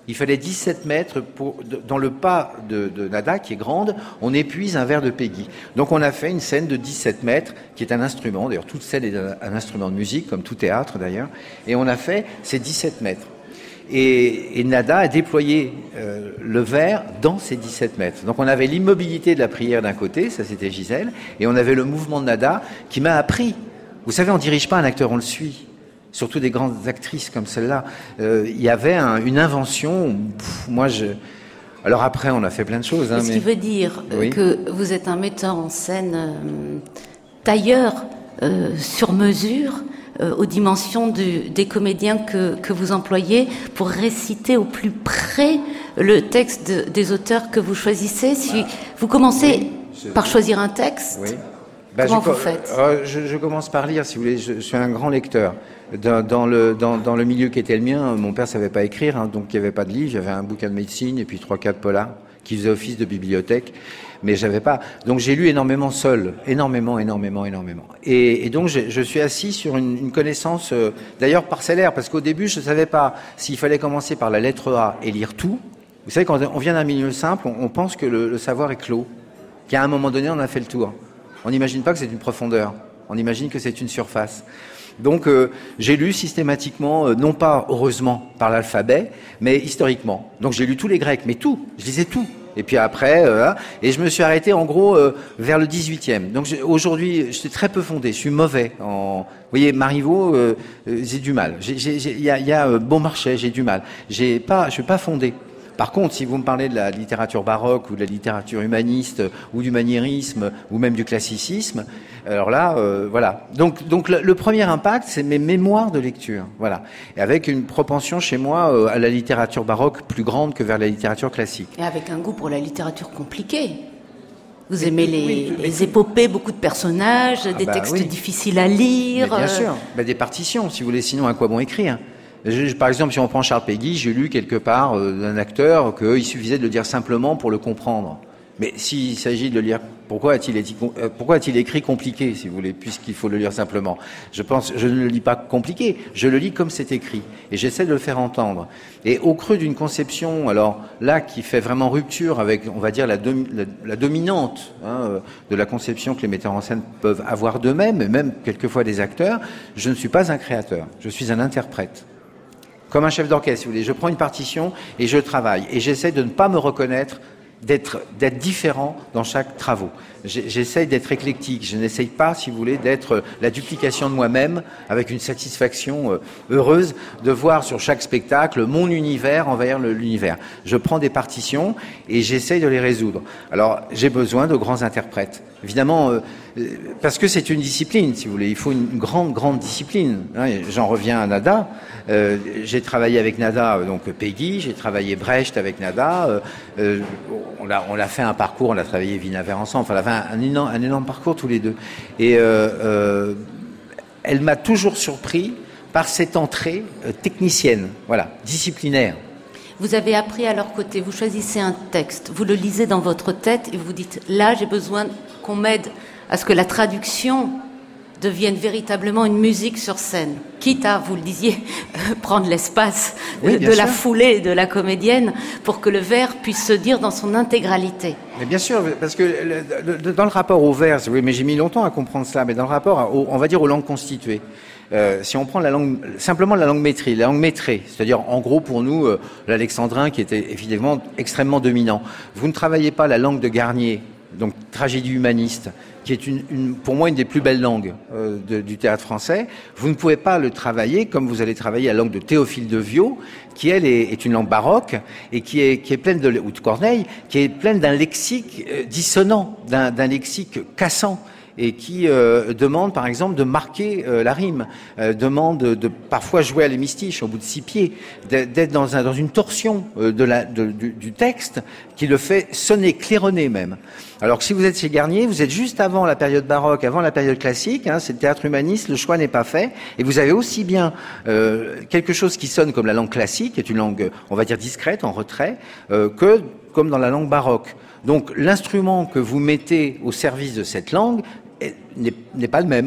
S3: Il fallait dix-sept mètres pour, dans le pas de, de Nada, qui est grande, on épuise un vers de Peggy. Donc on a fait une scène de dix-sept mètres, qui est un instrument, d'ailleurs toute scène est un, un instrument de musique, comme tout théâtre d'ailleurs, et on a fait ces dix-sept mètres. Et, et Nada a déployé euh, le vers dans ces dix-sept mètres. Donc on avait l'immobilité de la prière d'un côté, ça c'était Gisèle, et on avait le mouvement de Nada qui m'a appris. Vous savez, on ne dirige pas un acteur, on le suit. Surtout des grandes actrices comme celle-là. Euh, il y avait un, une invention. Pff, moi, je. Alors après, on a fait plein de choses. Hein,
S2: Ce
S3: mais...
S2: qui veut dire
S3: oui.
S2: que vous êtes un metteur en scène euh, tailleur euh, sur mesure euh, aux dimensions du, des comédiens que, que vous employez pour réciter au plus près le texte de, des auteurs que vous choisissez. Si vous commencez oui, je... par choisir un texte. Oui. Bah, Comment
S3: je,
S2: vous faites
S3: euh, je, je commence par lire, si vous voulez. Je, je suis un grand lecteur. Dans, dans, le, dans, dans le milieu qui était le mien, mon père savait pas écrire, hein, donc il n'y avait pas de livre. J'avais un bouquin de médecine et puis trois, quatre polars qui faisaient office de bibliothèque, mais j'avais pas. Donc j'ai lu énormément seul, énormément, énormément, énormément. Et, et donc je, je suis assis sur une, une connaissance, euh, d'ailleurs parcellaire, parce qu'au début je savais pas s'il fallait commencer par la lettre A et lire tout. Vous savez, quand on vient d'un milieu simple, on, on pense que le, le savoir est clos, qu'à un moment donné on a fait le tour. On n'imagine pas que c'est une profondeur, on imagine que c'est une surface. Donc euh, j'ai lu systématiquement, euh, non pas heureusement par l'alphabet, mais historiquement. Donc j'ai lu tous les Grecs, mais tout, je lisais tout. Et puis après, euh, et je me suis arrêté en gros euh, vers le dix-huitième. Donc aujourd'hui, je suis très peu fondé, je suis mauvais. En... Vous voyez, Marivaux, euh, euh, j'ai du mal. Il y a, y a euh, Beaumarchais, j'ai du mal. J'ai pas, je suis pas fondé. Par contre, si vous me parlez de la littérature baroque ou de la littérature humaniste ou du maniérisme ou même du classicisme, alors là, euh, voilà. Donc, donc le, le premier impact, c'est mes mémoires de lecture, voilà, et avec une propension chez moi euh, à la littérature baroque plus grande que vers la littérature classique.
S2: Et avec un goût pour la littérature compliquée. Vous aimez les, oui, les épopées, beaucoup de personnages, ah des bah, textes oui. difficiles à lire.
S3: Mais bien sûr, bah, des partitions, si vous voulez, sinon à quoi bon écrire ? Je, par exemple, si on prend Charles Péguy, j'ai lu quelque part euh, d'un acteur qu'il suffisait de le dire simplement pour le comprendre. Mais s'il s'agit de le lire, pourquoi a-t-il, été, euh, pourquoi a-t-il écrit compliqué, si vous voulez, puisqu'il faut le lire simplement ? Je pense, je ne le lis pas compliqué, je le lis comme c'est écrit, et j'essaie de le faire entendre. Et au creux d'une conception, alors là, qui fait vraiment rupture avec, on va dire, la, domi- la, la dominante hein, de la conception que les metteurs en scène peuvent avoir d'eux-mêmes, et même quelquefois des acteurs, je ne suis pas un créateur, je suis un interprète. Comme un chef d'orchestre, si vous voulez. Je prends une partition et je travaille. Et j'essaie de ne pas me reconnaître, d'être, d'être différent dans chaque travaux. J'essaie d'être éclectique. Je n'essaye pas, si vous voulez, d'être la duplication de moi-même avec une satisfaction heureuse de voir sur chaque spectacle mon univers envers l'univers. Je prends des partitions et j'essaye de les résoudre. Alors, j'ai besoin de grands interprètes. Évidemment, euh, parce que c'est une discipline, si vous voulez. Il faut une grande, grande discipline. Hein, j'en reviens à Nada. Euh, j'ai travaillé avec Nada, donc Peggy. J'ai travaillé Brecht avec Nada. Euh, euh, on a, on a fait un parcours, on a travaillé Wienerver ensemble. Enfin, on a fait un, un, énorme, un énorme parcours tous les deux. Et euh, euh, elle m'a toujours surpris par cette entrée euh, technicienne, voilà, disciplinaire.
S2: Vous avez appris à leur côté, vous choisissez un texte, vous le lisez dans votre tête et vous dites « là, j'ai besoin qu'on m'aide à ce que la traduction devienne véritablement une musique sur scène », quitte à, vous le disiez, prendre l'espace oui, de sûr. La foulée de la comédienne pour que le vers puisse se dire dans son intégralité.
S3: Mais bien sûr, parce que le, le, dans le rapport au vers, oui, mais j'ai mis longtemps à comprendre cela, mais dans le rapport, au, on va dire aux langues constituées, Euh, si on prend la langue, simplement la langue métrée, la langue métrée, c'est-à-dire en gros pour nous euh, l'alexandrin qui était évidemment extrêmement dominant. Vous ne travaillez pas la langue de Garnier, donc tragédie humaniste, qui est une, une, pour moi une des plus belles langues euh, de, du théâtre français. Vous ne pouvez pas le travailler comme vous allez travailler la langue de Théophile de Viau, qui elle est, est une langue baroque et qui est, qui est pleine de, ou de Corneille, qui est pleine d'un lexique euh, dissonant, d'un, d'un lexique cassant. Et qui euh, demande, par exemple, de marquer euh, la rime, euh, demande de, de parfois jouer à l'hémistiche au bout de six pieds, d'être dans, un, dans une torsion euh, de la, de, du, du texte qui le fait sonner, claironner même. Alors que si vous êtes chez Garnier, vous êtes juste avant la période baroque, avant la période classique, hein, c'est le théâtre humaniste, le choix n'est pas fait, et vous avez aussi bien euh, quelque chose qui sonne comme la langue classique, qui est une langue, on va dire, discrète, en retrait, euh, que comme dans la langue baroque. Donc l'instrument que vous mettez au service de cette langue n'est, n'est pas le même.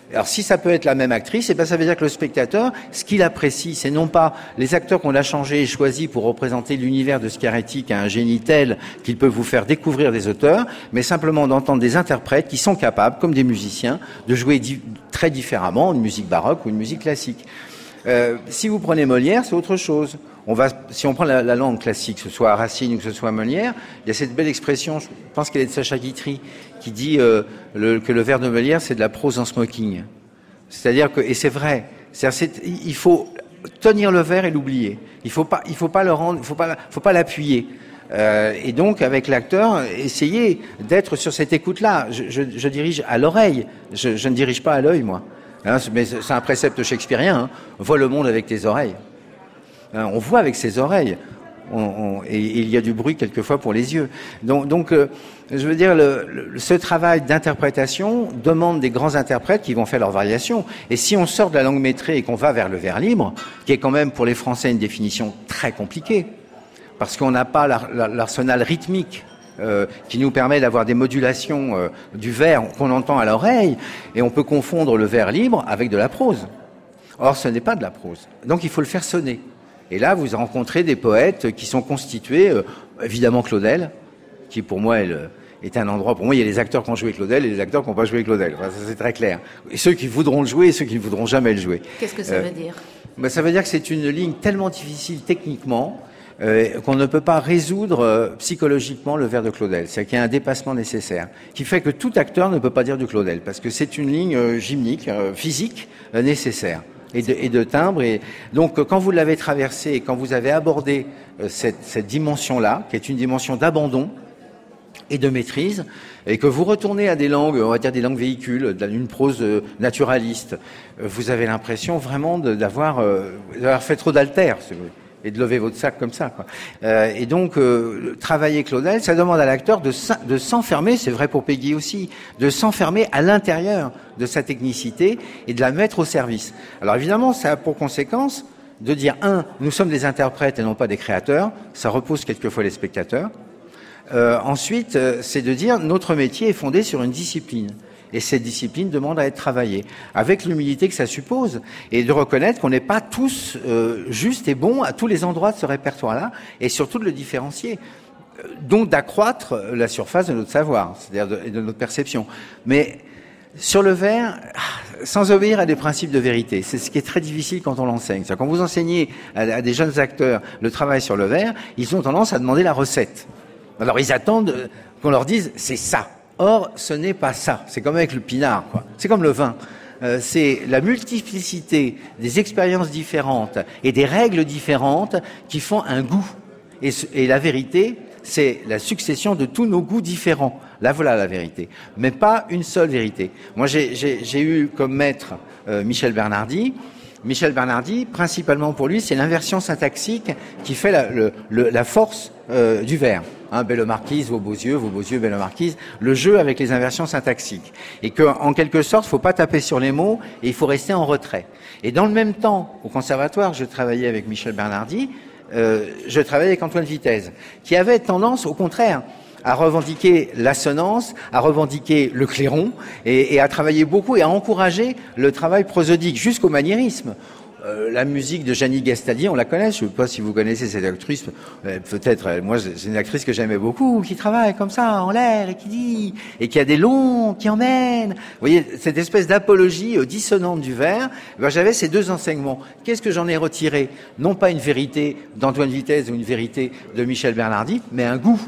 S3: Alors si ça peut être la même actrice, eh ben ça veut dire que le spectateur, ce qu'il apprécie, c'est non pas les acteurs qu'on a changés et choisis pour représenter l'univers de Scarretti qui a un génie tel qu'il peut vous faire découvrir des auteurs, mais simplement d'entendre des interprètes qui sont capables, comme des musiciens, de jouer di- très différemment une musique baroque ou une musique classique. Euh, si vous prenez Molière, c'est autre chose. On va, si on prend la, la langue classique, que ce soit Racine ou que ce soit Molière, il y a cette belle expression, je pense qu'elle est de Sacha Guitry, qui dit euh, le, que le vers de Molière, c'est de la prose en smoking. C'est-à-dire que, et c'est vrai, c'est-à-dire c'est, il faut tenir le vers et l'oublier. Il faut pas, il faut pas le rendre, il faut pas, faut pas l'appuyer. Euh, et donc, avec l'acteur, essayer d'être sur cette écoute-là. Je, je, je dirige à l'oreille, je, je ne dirige pas à l'œil, moi. Hein, mais c'est un précepte shakespearien. Hein. Vois le monde avec tes oreilles. Hein, on voit avec ses oreilles. On, on, et, et il y a du bruit quelquefois pour les yeux. Donc, donc euh, je veux dire, le, le, ce travail d'interprétation demande des grands interprètes qui vont faire leurs variations. Et si on sort de la langue métrée et qu'on va vers le vers libre, qui est quand même pour les Français une définition très compliquée, parce qu'on n'a pas l'ar, l'arsenal rythmique euh, qui nous permet d'avoir des modulations euh, du vers qu'on entend à l'oreille, et on peut confondre le vers libre avec de la prose. Or, ce n'est pas de la prose. Donc, il faut le faire sonner. Et là, vous rencontrez des poètes qui sont constitués, euh, évidemment Claudel, qui pour moi est, le, est un endroit, pour moi il y a les acteurs qui ont joué Claudel et les acteurs qui n'ont pas joué Claudel, enfin, ça c'est très clair. Et ceux qui voudront le jouer et ceux qui ne voudront jamais le jouer.
S2: Qu'est-ce que ça euh, veut dire?
S3: Ben, ça veut dire que c'est une ligne tellement difficile techniquement euh, qu'on ne peut pas résoudre euh, psychologiquement le vers de Claudel. C'est qu'il y a un dépassement nécessaire, qui fait que tout acteur ne peut pas dire du Claudel, parce que c'est une ligne euh, gymnique, euh, physique, euh, nécessaire. Et de, et de timbre. Et donc, quand vous l'avez traversé et quand vous avez abordé euh, cette, cette dimension-là, qui est une dimension d'abandon et de maîtrise, et que vous retournez à des langues, on va dire des langues véhicules, d'une prose euh, naturaliste, euh, vous avez l'impression vraiment de, d'avoir, euh, d'avoir fait trop d'altères, et de lever votre sac comme ça, quoi. Euh, et donc, euh, travailler Claudel, ça demande à l'acteur de, de s'enfermer, c'est vrai pour Peggy aussi, de s'enfermer à l'intérieur de sa technicité et de la mettre au service. Alors évidemment, ça a pour conséquence de dire, un, nous sommes des interprètes et non pas des créateurs, ça repose quelquefois les spectateurs. Euh, ensuite, euh, c'est de dire, notre métier est fondé sur une discipline. Et cette discipline demande à être travaillée, avec l'humilité que ça suppose, et de reconnaître qu'on n'est pas tous euh, justes et bons à tous les endroits de ce répertoire-là, et surtout de le différencier. Donc d'accroître la surface de notre savoir, c'est-à-dire de, de notre perception. Mais sur le vers, sans obéir à des principes de vérité, c'est ce qui est très difficile quand on l'enseigne. C'est-à-dire quand vous enseignez à, à des jeunes acteurs le travail sur le vers, ils ont tendance à demander la recette. Alors ils attendent qu'on leur dise « c'est ça ». Or, ce n'est pas ça. C'est comme avec le pinard, quoi. C'est comme le vin. Euh, c'est la multiplicité des expériences différentes et des règles différentes qui font un goût. Et, et la vérité, c'est la succession de tous nos goûts différents. Là, voilà la vérité. Mais pas une seule vérité. Moi, j'ai, j'ai, j'ai eu comme maître euh, Michel Bernardi. Michel Bernardi, principalement pour lui, c'est l'inversion syntaxique qui fait la, le, le, la force euh, du vers. Hein, belle marquise, vos beaux yeux, vos beaux yeux, belle marquise, le jeu avec les inversions syntaxiques. Et que, en quelque sorte, il faut pas taper sur les mots et il faut rester en retrait. Et dans le même temps, au conservatoire, je travaillais avec Michel Bernardi, euh, je travaillais avec Antoine Vitesse, qui avait tendance, au contraire, à revendiquer l'assonance, à revendiquer le clairon, et, et à travailler beaucoup et à encourager le travail prosodique jusqu'au maniérisme. Euh, la musique de Jeannie Gastalier, on la connaît, je ne sais pas si vous connaissez cette actrice, euh, peut-être, euh, moi c'est une actrice que j'aimais beaucoup, qui travaille comme ça, en l'air, et qui dit, et qui a des longs, qui emmène. Vous voyez, cette espèce d'apologie euh, dissonante du vers, ben, j'avais ces deux enseignements. Qu'est-ce que j'en ai retiré? Non pas une vérité d'Antoine Vitesse ou une vérité de Michel Bernardi, mais un goût.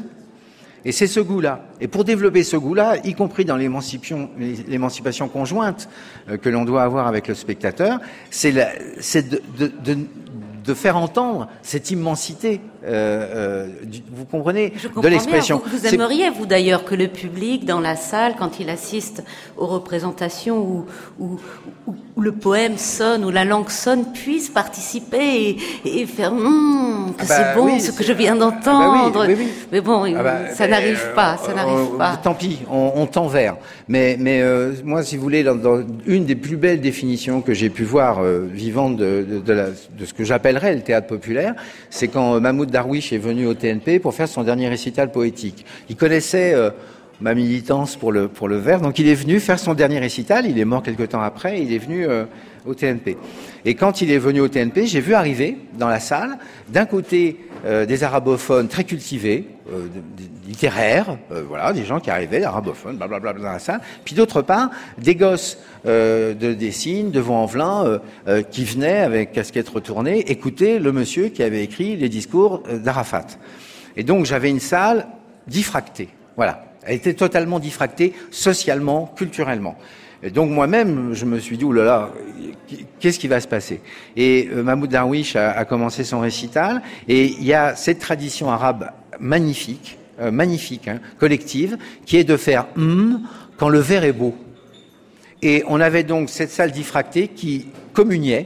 S3: Et c'est ce goût-là. Et pour développer ce goût-là, y compris dans l'émancipation, l'émancipation conjointe euh, que l'on doit avoir avec le spectateur, c'est, la, c'est de, de, de, de faire entendre cette immensité, euh, euh, du, vous comprenez,
S2: Je
S3: de l'expression.
S2: Bien. Vous, vous aimeriez, vous d'ailleurs, que le public, dans la salle, quand il assiste aux représentations où, où, où, où le poème sonne, où la langue sonne, puisse participer et, et faire hum, que ah bah, c'est bon, oui, ce c'est... que je viens d'entendre. Ah bah oui, oui, oui. Mais bon, ah bah, ça n'arrive euh, pas, ça euh, n'arrive euh, pas.
S3: Tant pis, on, on tend vers. Mais, mais euh, moi, si vous voulez, dans, dans une des plus belles définitions que j'ai pu voir euh, vivante de, de, de, la, de ce que j'appellerais le théâtre populaire, c'est quand euh, Mahmoud Darwish est venu au T N P pour faire son dernier récital poétique. Il connaissait, euh, ma militance pour le, pour le vert. Donc il est venu faire son dernier récital, il est mort quelque temps après, il est venu euh, au T N P. Et quand il est venu au T N P, j'ai vu arriver dans la salle, d'un côté euh, des arabophones très cultivés, euh, littéraires, euh, voilà, des gens qui arrivaient, arabophones, blablabla dans la salle, puis d'autre part, des gosses euh, de Dessines, de Vaux-en-Velin, euh, euh, qui venaient avec casquette retournée écouter le monsieur qui avait écrit les discours euh, d'Arafat. Et donc j'avais une salle diffractée, voilà. Elle était totalement diffractée, socialement, culturellement. Et donc moi-même, je me suis dit, oulala, qu'est-ce qui va se passer? Et euh, Mahmoud Darwish a, a commencé son récital, et il y a cette tradition arabe magnifique, euh, magnifique, hein, collective, qui est de faire hum quand le verre est beau. Et on avait donc cette salle diffractée qui communiait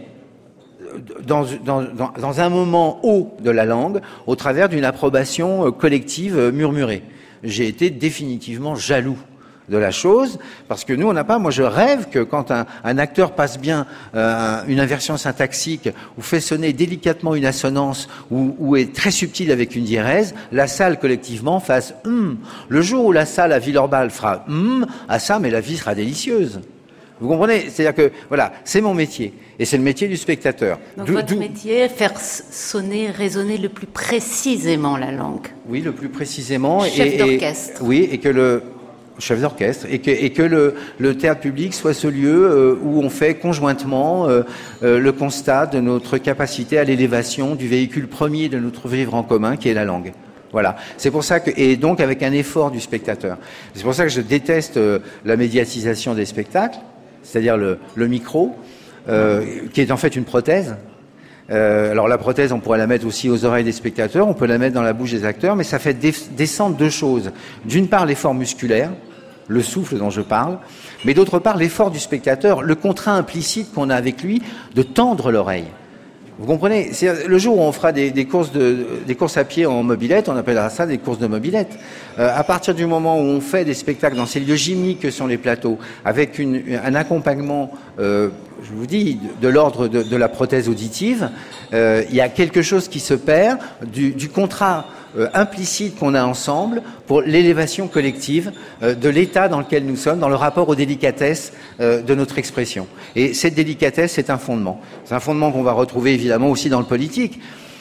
S3: dans, dans, dans, dans un moment haut de la langue, au travers d'une approbation collective murmurée. J'ai été définitivement jaloux de la chose, parce que nous, on n'a pas... Moi, je rêve que quand un, un acteur passe bien euh, une inversion syntaxique ou fait sonner délicatement une assonance ou, ou est très subtil avec une diérèse, la salle, collectivement, fasse hum. Le jour où la salle à Villeurbanne fera hum, à ça, mais la vie sera délicieuse. Vous comprenez? C'est-à-dire que, voilà, c'est mon métier. Et c'est le métier du spectateur.
S2: Donc
S3: d'où,
S2: votre
S3: d'où...
S2: métier, faire sonner, résonner le plus précisément la langue.
S3: Oui, le plus précisément.
S2: Chef
S3: et,
S2: d'orchestre.
S3: Et, oui, et que le... chef d'orchestre, et que, et que le, le théâtre public soit ce lieu euh, où on fait conjointement euh, euh, le constat de notre capacité à l'élévation du véhicule premier de notre vivre en commun, qui est la langue. Voilà. C'est pour ça que, et donc avec un effort du spectateur. C'est pour ça que je déteste euh, la médiatisation des spectacles, c'est-à-dire le, le micro, euh, qui est en fait une prothèse. Euh, alors la prothèse, on pourrait la mettre aussi aux oreilles des spectateurs, on peut la mettre dans la bouche des acteurs, mais ça fait descendre deux choses. D'une part, l'effort musculaire, le souffle dont je parle, mais d'autre part, l'effort du spectateur, le contrat implicite qu'on a avec lui de tendre l'oreille. Vous comprenez? C'est le jour où on fera des, des courses de, des courses à pied en mobilette, on appellera ça des courses de mobilette. Euh, à partir du moment où on fait des spectacles dans ces lieux gymniques que sont les plateaux, avec une, un accompagnement, euh, je vous dis, de, de l'ordre de, de la prothèse auditive, euh, il y a quelque chose qui se perd du, du contrat euh, implicite qu'on a ensemble pour l'élévation collective euh, de l'état dans lequel nous sommes, dans le rapport aux délicatesses euh, de notre expression. Et cette délicatesse, c'est un fondement. C'est un fondement qu'on va retrouver évidemment aussi dans le politique.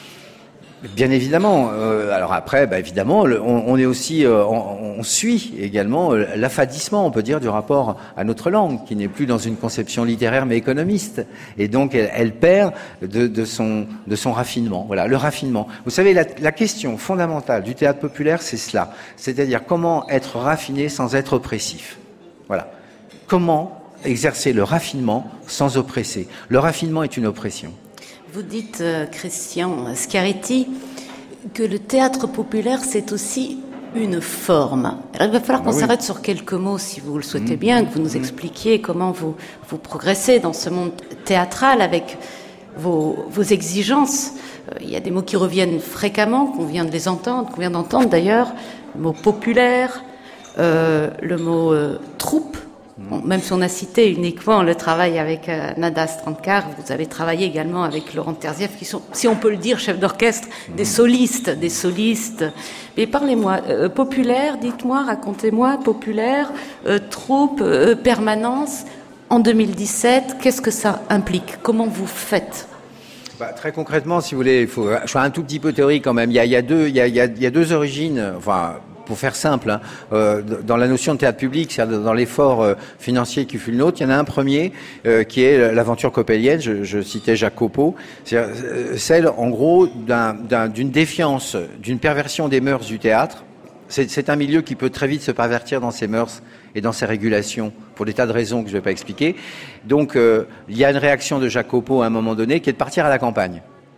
S3: Bien évidemment. Euh, alors après, bah, évidemment, le, on, on est aussi, euh, on, on suit également euh, l'affadissement, on peut dire, du rapport à notre langue, qui n'est plus dans une conception littéraire mais économiste, et donc elle, elle perd de, de son de son raffinement. Voilà, le raffinement. Vous savez, la, la question fondamentale du théâtre populaire, c'est cela, c'est-à-dire comment être raffiné sans être oppressif. Voilà, comment exercer le raffinement sans oppresser. Le raffinement est une oppression.
S2: Vous dites, euh, Christian Scarretti, que le théâtre populaire, c'est aussi une forme. Alors, il va falloir
S3: bah
S2: qu'on
S3: oui.
S2: s'arrête sur quelques mots, si vous le souhaitez
S3: mmh.
S2: bien, que vous nous expliquiez comment vous, vous progressez dans ce monde théâtral avec vos, vos exigences. Euh, il y a des mots qui reviennent fréquemment, qu'on vient de les entendre, qu'on vient d'entendre d'ailleurs. Le mot populaire, euh, le mot euh, troupe. Bon, même si on a cité uniquement le travail avec euh, Nada Strandkar, vous avez travaillé également avec Laurent Terzieff, qui sont, si on peut le dire, chefs d'orchestre, des solistes, des solistes. Mais parlez-moi, euh, populaire, dites-moi, racontez-moi, populaire, euh, troupe, euh, permanence, en deux mille dix-sept, qu'est-ce que ça implique? Comment vous faites?
S3: Bah, très concrètement, si vous voulez, il faut, je suis un tout petit peu théorique quand même. Il y a, il y a deux, il y a, il y a, il y a deux origines, enfin, pour faire simple, hein, euh, dans la notion de théâtre public, c'est-à-dire dans l'effort euh, financier qui fut le nôtre, il y en a un premier euh, qui est l'aventure coppélienne, je, je citais Jacques Copeau, c'est euh, celle en gros d'un, d'un, d'une défiance, d'une perversion des mœurs du théâtre. C'est, c'est un milieu qui peut très vite se pervertir dans ses mœurs et dans ses régulations, pour des tas de raisons que je ne vais pas expliquer. Donc euh, il y a une réaction de Jacques Copeau à un moment donné qui est de partir à la campagne.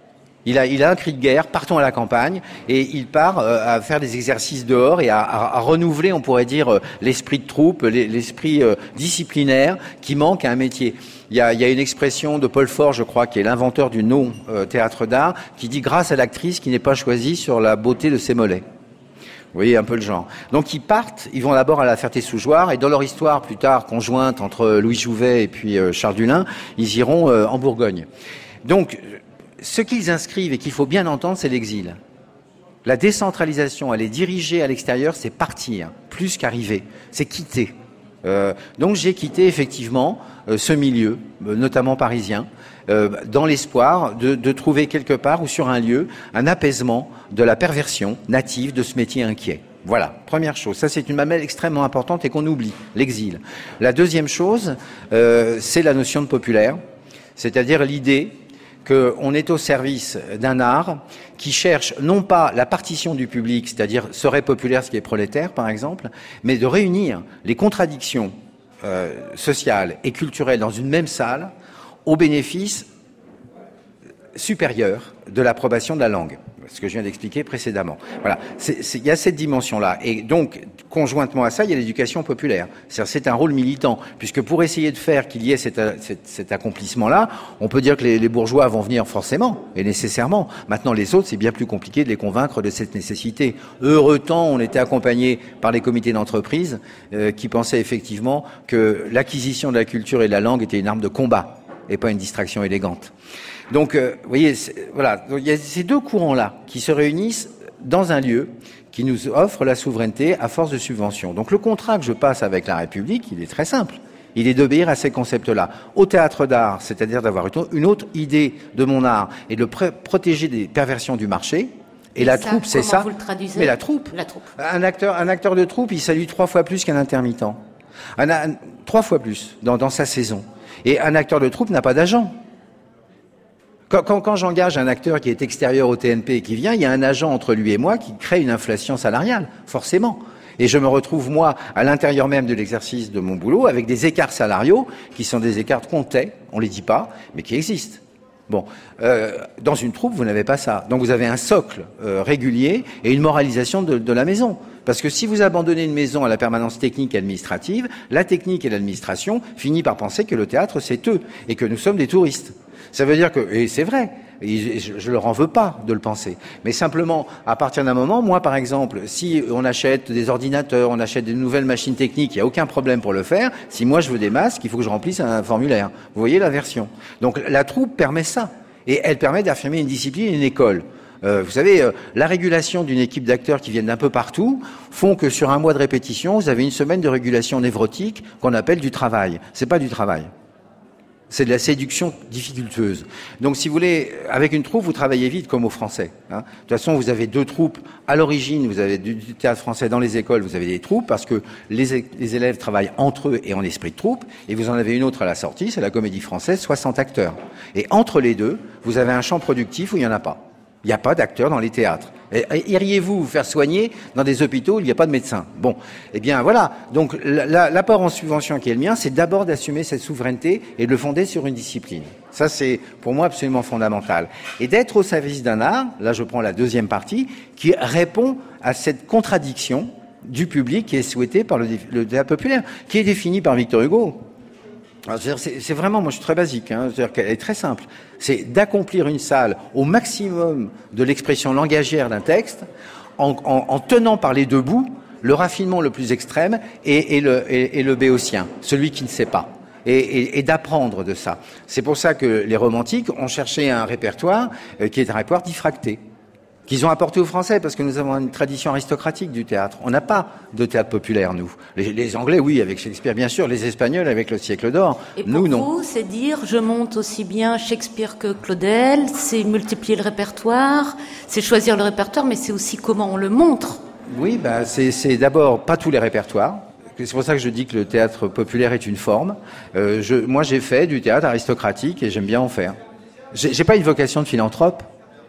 S3: Il a, il a un cri de guerre, partons à la campagne, et il part euh, à faire des exercices dehors et à, à, à renouveler, on pourrait dire, euh, l'esprit de troupe, l'esprit euh, disciplinaire qui manque à un métier. Il y a, il y a une expression de Paul Fort, je crois, qui est l'inventeur du non euh, théâtre d'art, qui dit grâce à l'actrice qui n'est pas choisie sur la beauté de ses mollets. Vous voyez un peu le genre. Donc ils partent, ils vont d'abord à la Ferté-sous-Jouarre, et dans leur histoire plus tard conjointe entre Louis Jouvet et puis euh, Charles Dulin, ils iront euh, en Bourgogne. Donc ce qu'ils inscrivent et qu'il faut bien entendre, c'est l'exil. La décentralisation, elle est dirigée à l'extérieur, c'est partir, plus qu'arriver, c'est quitter. Euh, donc j'ai quitté effectivement euh, ce milieu, euh, notamment parisien, euh, dans l'espoir de, de trouver quelque part ou sur un lieu un apaisement de la perversion native de ce métier inquiet. Voilà, première chose. Ça, c'est une mamelle extrêmement importante et qu'on oublie, l'exil. La deuxième chose, euh, c'est la notion de populaire, c'est-à-dire l'idée qu'on est au service d'un art qui cherche non pas la partition du public, c'est-à-dire serait populaire ce qui est prolétaire, par exemple, mais de réunir les contradictions euh, sociales et culturelles dans une même salle au bénéfice supérieur de l'approbation de la langue. Ce que je viens d'expliquer précédemment. Voilà, c'est, c'est, il y a cette dimension-là. Et donc, conjointement à ça, il y a l'éducation populaire. C'est-à-dire, c'est un rôle militant, puisque pour essayer de faire qu'il y ait cet, cet, cet accomplissement-là, on peut dire que les, les bourgeois vont venir forcément et nécessairement. Maintenant, les autres, c'est bien plus compliqué de les convaincre de cette nécessité. Heureux temps, on était accompagnés par les comités d'entreprise euh, qui pensaient effectivement que l'acquisition de la culture et de la langue était une arme de combat et pas une distraction élégante. Donc, euh, vous voyez, voilà, donc, il y a ces deux courants-là qui se réunissent dans un lieu qui nous offre la souveraineté à force de subventions. Donc, le contrat que je passe avec la République, il est très simple. Il est d'obéir à ces concepts-là. Au théâtre d'art, c'est-à-dire d'avoir une autre idée de mon art et de pr- protéger des perversions du marché. Et, et la ça, troupe, c'est ça.
S2: Vous le traduisez ?
S3: Mais la troupe,
S2: la troupe.
S3: Un acteur, un acteur de troupe, il salue trois fois plus qu'un intermittent. Un, un, trois fois plus dans, dans sa saison. Et un acteur de troupe n'a pas d'agent. Quand, quand, quand j'engage un acteur qui est extérieur au T N P et qui vient, il y a un agent entre lui et moi qui crée une inflation salariale, forcément. Et je me retrouve, moi, à l'intérieur même de l'exercice de mon boulot, avec des écarts salariaux qui sont des écarts qu'on tait, on les dit pas, mais qui existent. Bon, euh, dans une troupe, vous n'avez pas ça. Donc vous avez un socle euh, régulier et une moralisation de, de la maison. Parce que si vous abandonnez une maison à la permanence technique et administrative, la technique et l'administration finissent par penser que le théâtre, c'est eux, et que nous sommes des touristes. Ça veut dire que, et c'est vrai, et je, je leur en veux pas de le penser, mais simplement, à partir d'un moment, moi par exemple, si on achète des ordinateurs, on achète des nouvelles machines techniques, il n'y a aucun problème pour le faire. Si moi je veux des masques, il faut que je remplisse un formulaire. Vous voyez la version. Donc la troupe permet ça, et elle permet d'affirmer une discipline et une école. Euh, vous savez, euh, la régulation d'une équipe d'acteurs qui viennent d'un peu partout font que sur un mois de répétition, vous avez une semaine de régulation névrotique qu'on appelle du travail. C'est pas du travail. C'est de la séduction difficulteuse. Donc, si vous voulez, avec une troupe, vous travaillez vite comme aux Français. Hein. De toute façon, vous avez deux troupes. À l'origine, vous avez du, du théâtre français dans les écoles, vous avez des troupes parce que les, les élèves travaillent entre eux et en esprit de troupe. Et vous en avez une autre à la sortie, c'est la Comédie Française, soixante acteurs. Et entre les deux, vous avez un champ productif où il n'y en a pas. Il n'y a pas d'acteurs dans les théâtres. Et, et, iriez-vous vous faire soigner dans des hôpitaux où il n'y a pas de médecins ? Bon, eh bien voilà. Donc la, la, l'apport en subvention qui est le mien, c'est d'abord d'assumer cette souveraineté et de le fonder sur une discipline. Ça, c'est pour moi absolument fondamental. Et d'être au service d'un art, là je prends la deuxième partie, qui répond à cette contradiction du public qui est souhaitée par le, le théâtre populaire, qui est définie par Victor Hugo. Alors, c'est, c'est vraiment, moi je suis très basique, hein, c'est-à-dire qu'elle est très simple. C'est d'accomplir une salle au maximum de l'expression langagière d'un texte en, en, en tenant par les deux bouts le raffinement le plus extrême et, et, le, et, et le béotien, celui qui ne sait pas. Et, et, et d'apprendre de ça. C'est pour ça que les romantiques ont cherché un répertoire euh, qui est un répertoire diffracté, qu'ils ont apporté aux Français, parce que nous avons une tradition aristocratique du théâtre. On n'a pas de théâtre populaire, nous. Les, les Anglais, oui, avec Shakespeare, bien sûr. Les Espagnols, avec le siècle d'or.
S2: Et pour
S3: nous, non.
S2: vous, c'est dire, je monte aussi bien Shakespeare que Claudel, c'est multiplier le répertoire, c'est choisir le répertoire, mais c'est aussi comment on le montre.
S3: Oui, bah, c'est, c'est d'abord pas tous les répertoires. C'est pour ça que je dis que le théâtre populaire est une forme. Euh, je, moi, j'ai fait du théâtre aristocratique et j'aime bien en faire. J'ai, j'ai pas une vocation de philanthrope.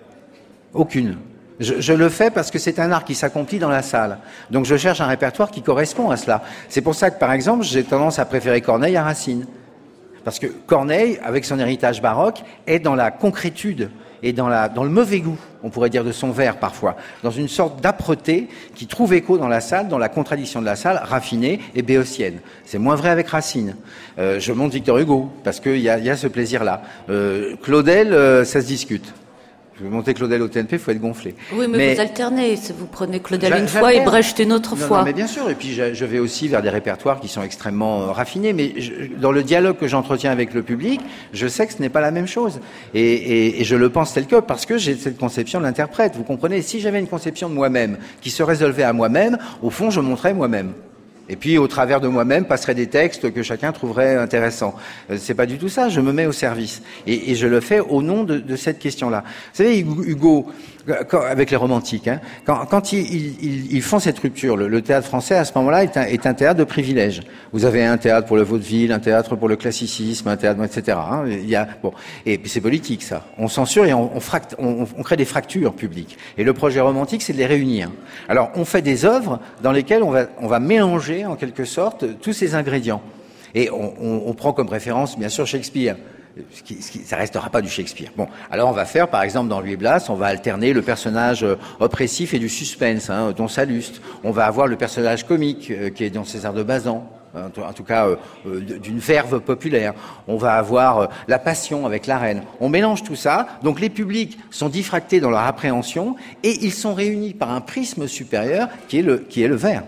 S3: Aucune. Je, je le fais parce que c'est un art qui s'accomplit dans la salle. Donc je cherche un répertoire qui correspond à cela. C'est pour ça que, par exemple, j'ai tendance à préférer Corneille à Racine. Parce que Corneille, avec son héritage baroque, est dans la concrétude et dans, la, dans le mauvais goût, on pourrait dire, de son vers parfois. Dans une sorte d'âpreté qui trouve écho dans la salle, dans la contradiction de la salle, raffinée et béotienne. C'est moins vrai avec Racine. Euh, je monte Victor Hugo, parce qu'il y a, y a ce plaisir-là. Euh, Claudel, euh, ça se discute. Vous montez Claudel au T N P, il faut être gonflé.
S2: Oui, mais, mais vous alternez. Vous prenez Claudel une fois et Brecht une autre
S3: non,
S2: fois.
S3: Non, mais bien sûr. Et puis, je, je vais aussi vers des répertoires qui sont extrêmement euh, raffinés. Mais je, dans le dialogue que j'entretiens avec le public, je sais que ce n'est pas la même chose. Et, et, et je le pense tel que, parce que j'ai cette conception de l'interprète. Vous comprenez? Si j'avais une conception de moi-même qui se résolvait à moi-même, au fond, je montrais moi-même. Et puis, au travers de moi-même, passeraient des textes que chacun trouverait intéressants. Euh, c'est pas du tout ça. Je me mets au service. Et, et je le fais au nom de, de cette question-là. Vous savez, Hugo, quand, avec les romantiques, hein, quand, quand ils, ils, ils font cette rupture, le, le théâtre français, à ce moment-là, est un, est un théâtre de privilège. Vous avez un théâtre pour le vaudeville, un théâtre pour le classicisme, un théâtre, et cetera. Hein, il y a, bon. Et puis, c'est politique, ça. On censure et on, on, fract, on, on crée des fractures publiques. Et le projet romantique, c'est de les réunir. Alors, on fait des œuvres dans lesquelles on va, on va mélanger en quelque sorte tous ces ingrédients. Et on, on, on prend comme référence, bien sûr, Shakespeare. Ce qui, ce qui, ça restera pas du Shakespeare. Bon, alors on va faire, par exemple, dans Louis Blas, on va alterner le personnage oppressif et du suspense, hein, dont Salluste. On va avoir le personnage comique, euh, qui est dans César de Bazan. En tout cas, euh, d'une verve populaire. On va avoir euh, la passion avec la reine. On mélange tout ça. Donc les publics sont diffractés dans leur appréhension et ils sont réunis par un prisme supérieur qui est le, qui est le vers.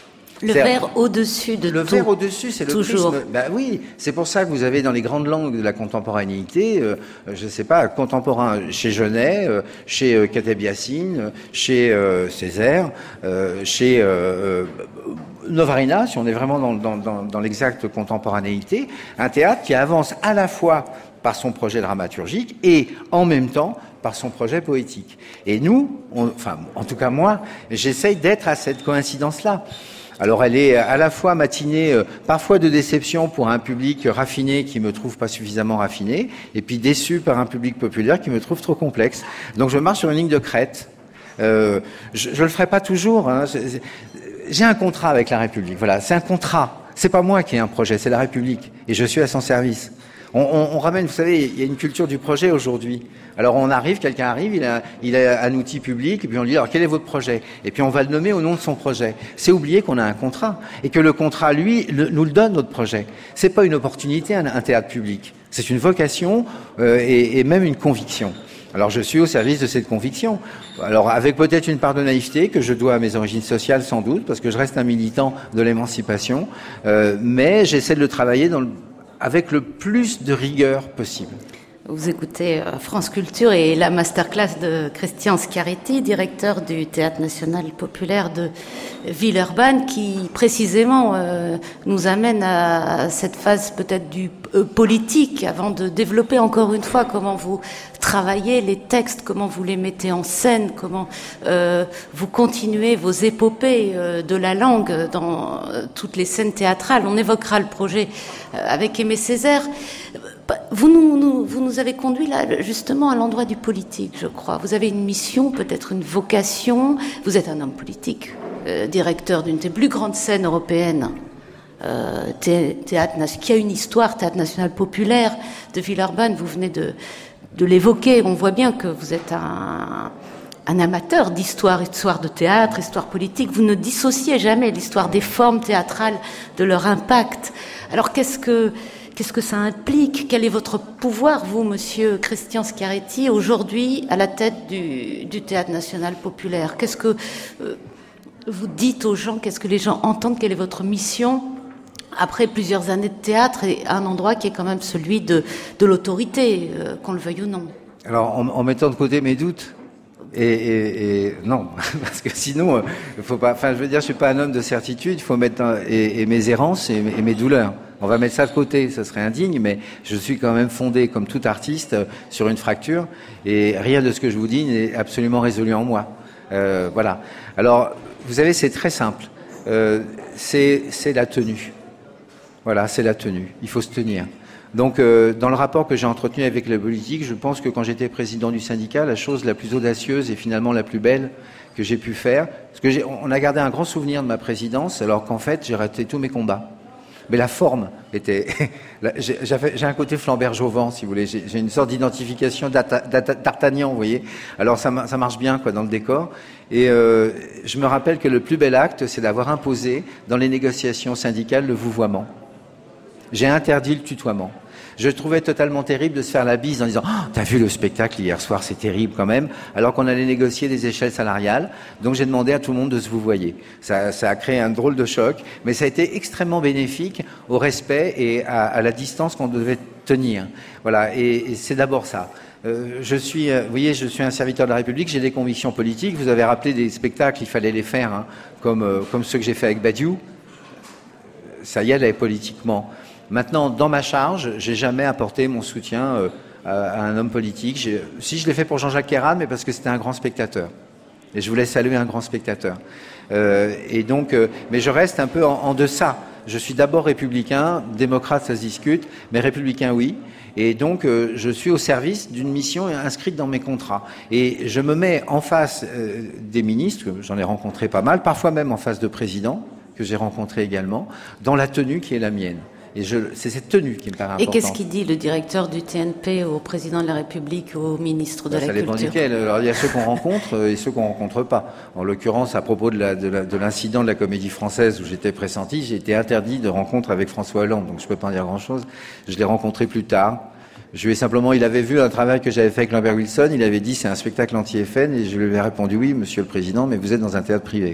S2: Le vers au-dessus de
S3: le
S2: tout.
S3: Le vers au-dessus, c'est le
S2: Toujours.
S3: prisme. Ben oui, c'est pour ça que vous avez dans les grandes langues de la contemporanéité, euh, je ne sais pas, contemporain chez Genet, euh, chez euh, Kateb Yassine, chez euh, Césaire, euh, chez euh, Novarina, si on est vraiment dans, dans, dans, dans l'exacte contemporanéité, un théâtre qui avance à la fois par son projet dramaturgique et en même temps par son projet poétique. Et nous, on, enfin, en tout cas moi, j'essaye d'être à cette coïncidence-là. Alors elle est à la fois matinée, euh, parfois de déception pour un public raffiné qui me trouve pas suffisamment raffiné, et puis déçu par un public populaire qui me trouve trop complexe. Donc je marche sur une ligne de crête. Euh, je, je le ferai pas toujours. Hein. J'ai un contrat avec la République. Voilà, c'est un contrat. C'est pas moi qui ai un projet, c'est la République, et je suis à son service. On, on, on ramène, vous savez, il y a une culture du projet aujourd'hui. Alors on arrive, quelqu'un arrive, il a, il a un outil public, et puis on lui dit, alors quel est votre projet? Et puis on va le nommer au nom de son projet. C'est oublier qu'on a un contrat, et que le contrat, lui, le, nous le donne, notre projet. C'est pas une opportunité, un, un théâtre public. C'est une vocation euh, et, et même une conviction. Alors je suis au service de cette conviction. Alors avec peut-être une part de naïveté que je dois à mes origines sociales sans doute, parce que je reste un militant de l'émancipation, euh, mais j'essaie de le travailler dans le avec le plus de rigueur possible.
S2: Vous écoutez France Culture et la masterclass de Christian Schiaretti, directeur du Théâtre National Populaire de Villeurbanne, qui précisément euh, nous amène à cette phase peut-être du euh, politique, avant de développer encore une fois comment vous travaillez les textes, comment vous les mettez en scène, comment euh, vous continuez vos épopées euh, de la langue dans euh, toutes les scènes théâtrales. On évoquera le projet euh, avec Aimé Césaire. Vous nous, nous, vous nous avez conduit là justement à l'endroit du politique, je crois. Vous avez une mission, peut-être une vocation. Vous êtes un homme politique, euh, directeur d'une des plus grandes scènes européennes, euh, thé- théâtre qui a une histoire, Théâtre National Populaire de Villeurbanne. Vous venez de, de l'évoquer. On voit bien que vous êtes un, un amateur d'histoire, histoire de théâtre, histoire politique. Vous ne dissociez jamais l'histoire des formes théâtrales de leur impact. Alors qu'est-ce que Qu'est-ce que ça implique? Quel est votre pouvoir, vous, monsieur Christian Schiaretti, aujourd'hui à la tête du, du Théâtre National Populaire? Qu'est-ce que euh, vous dites aux gens? Qu'est-ce que les gens entendent? Quelle est votre mission après plusieurs années de théâtre et un endroit qui est quand même celui de, de l'autorité, euh, qu'on le veuille ou non?
S3: Alors, en, en mettant de côté mes doutes, et, et, et non, parce que sinon, euh, faut pas. Enfin, je veux dire, je suis pas un homme de certitude. Il faut mettre un, et, et mes errances et, et mes douleurs. On va mettre ça de côté, ça serait indigne, mais je suis quand même fondé, comme tout artiste, sur une fracture, et rien de ce que je vous dis n'est absolument résolu en moi. Euh, voilà. Alors, vous savez, c'est très simple. Euh, c'est, c'est la tenue. Voilà, c'est la tenue. Il faut se tenir. Donc, euh, dans le rapport que j'ai entretenu avec la politique, je pense que quand j'étais président du syndicat, la chose la plus audacieuse et finalement la plus belle que j'ai pu faire, parce que j'ai, on a gardé un grand souvenir de ma présidence, alors qu'en fait, j'ai raté tous mes combats. Mais la forme était... j'ai, j'ai un côté Flambert-Jovan, si vous voulez. J'ai, j'ai une sorte d'identification d'Artagnan, vous voyez. Alors ça, ça marche bien, quoi, dans le décor. Et euh, je me rappelle que le plus bel acte, c'est d'avoir imposé dans les négociations syndicales le vouvoiement. J'ai interdit le tutoiement. Je trouvais totalement terrible de se faire la bise en disant oh, « T'as vu le spectacle hier soir, c'est terrible quand même », alors qu'on allait négocier des échelles salariales. Donc j'ai demandé à tout le monde de se vouvoyer. Ça, ça a créé un drôle de choc, mais ça a été extrêmement bénéfique au respect et à, à la distance qu'on devait tenir. Voilà, et, et c'est d'abord ça. Euh, je suis, euh, vous voyez, je suis un serviteur de la République, j'ai des convictions politiques. Vous avez rappelé des spectacles, il fallait les faire, hein, comme, euh, comme ceux que j'ai fait avec Badiou. Ça y allait politiquement. Maintenant, dans ma charge, j'ai jamais apporté mon soutien euh, à, à un homme politique. J'ai, si je l'ai fait pour Jean-Jacques Kéran, mais parce que c'était un grand spectateur. Et je voulais saluer un grand spectateur. Euh, et donc, euh, mais je reste un peu en, en deçà. Je suis d'abord républicain, démocrate, ça se discute, mais républicain, oui. Et donc, euh, je suis au service d'une mission inscrite dans mes contrats. Et je me mets en face euh, des ministres, j'en ai rencontré pas mal, parfois même en face de présidents, que j'ai rencontré également, dans la tenue qui est la mienne. Et je, c'est cette tenue qui me paraît importante.
S2: Et qu'est-ce qu'il dit le directeur du T N P au président de la République, au ministre de
S3: ben,
S2: la
S3: ça
S2: Culture?
S3: Ça dépend duquel. Alors il y a ceux qu'on rencontre et ceux qu'on rencontre pas. En l'occurrence, à propos de, la, de, la, de l'incident de la Comédie Française où j'étais pressenti, j'ai été interdit de rencontre avec François Hollande, donc je peux pas en dire grand-chose. Je l'ai rencontré plus tard. Je lui ai simplement, il avait vu un travail que j'avais fait avec Lambert Wilson. Il avait dit c'est un spectacle anti-F N et je lui ai répondu oui, Monsieur le Président, mais vous êtes dans un théâtre privé.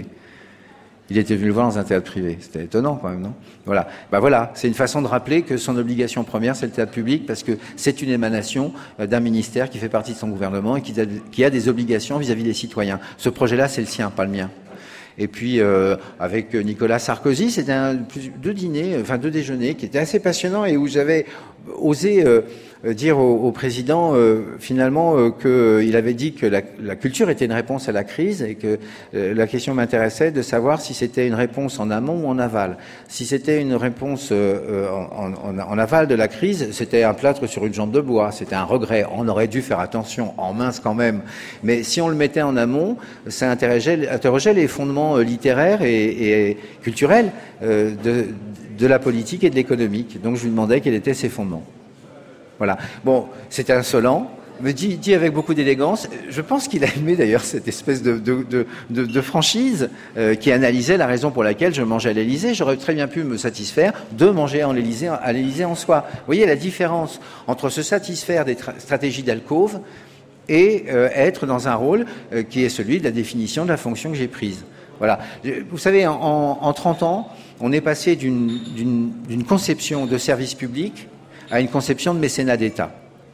S3: Il était venu le voir dans un théâtre privé. C'était étonnant quand même, non? Voilà. Bah voilà, c'est une façon de rappeler que son obligation première, c'est le théâtre public, parce que c'est une émanation d'un ministère qui fait partie de son gouvernement et qui a, qui a des obligations vis-à-vis des citoyens. Ce projet-là, c'est le sien, pas le mien. Et puis euh, avec Nicolas Sarkozy, c'était un, deux dîners, enfin deux déjeuners qui étaient assez passionnants et où j'avais osé euh, dire au, au président euh, finalement euh, qu'il avait dit que la, la culture était une réponse à la crise et que euh, la question m'intéressait de savoir si c'était une réponse en amont ou en aval. Si c'était une réponse euh, en, en, en aval de la crise, c'était un plâtre sur une jambe de bois, c'était un regret. On aurait dû faire attention, en mince quand même. Mais si on le mettait en amont, ça interrogeait, interrogeait les fondements littéraires et, et culturels euh, de, de la politique et de l'économique. Donc je lui demandais quels étaient ses fondements. Voilà. Bon, c'était insolent, mais dit, dit avec beaucoup d'élégance. Je pense qu'il a aimé d'ailleurs cette espèce de, de, de, de, de franchise euh, qui analysait la raison pour laquelle je mangeais à l'Élysée. J'aurais très bien pu me satisfaire de manger à l'Élysée, à l'Élysée en soi. Vous voyez la différence entre se satisfaire des tra- stratégies d'alcôve et euh, être dans un rôle euh, qui est celui de la définition de la fonction que j'ai prise. Voilà. Vous savez, en, en trente ans, on est passé d'une, d'une, d'une conception de service public à une conception de mécénat d'État.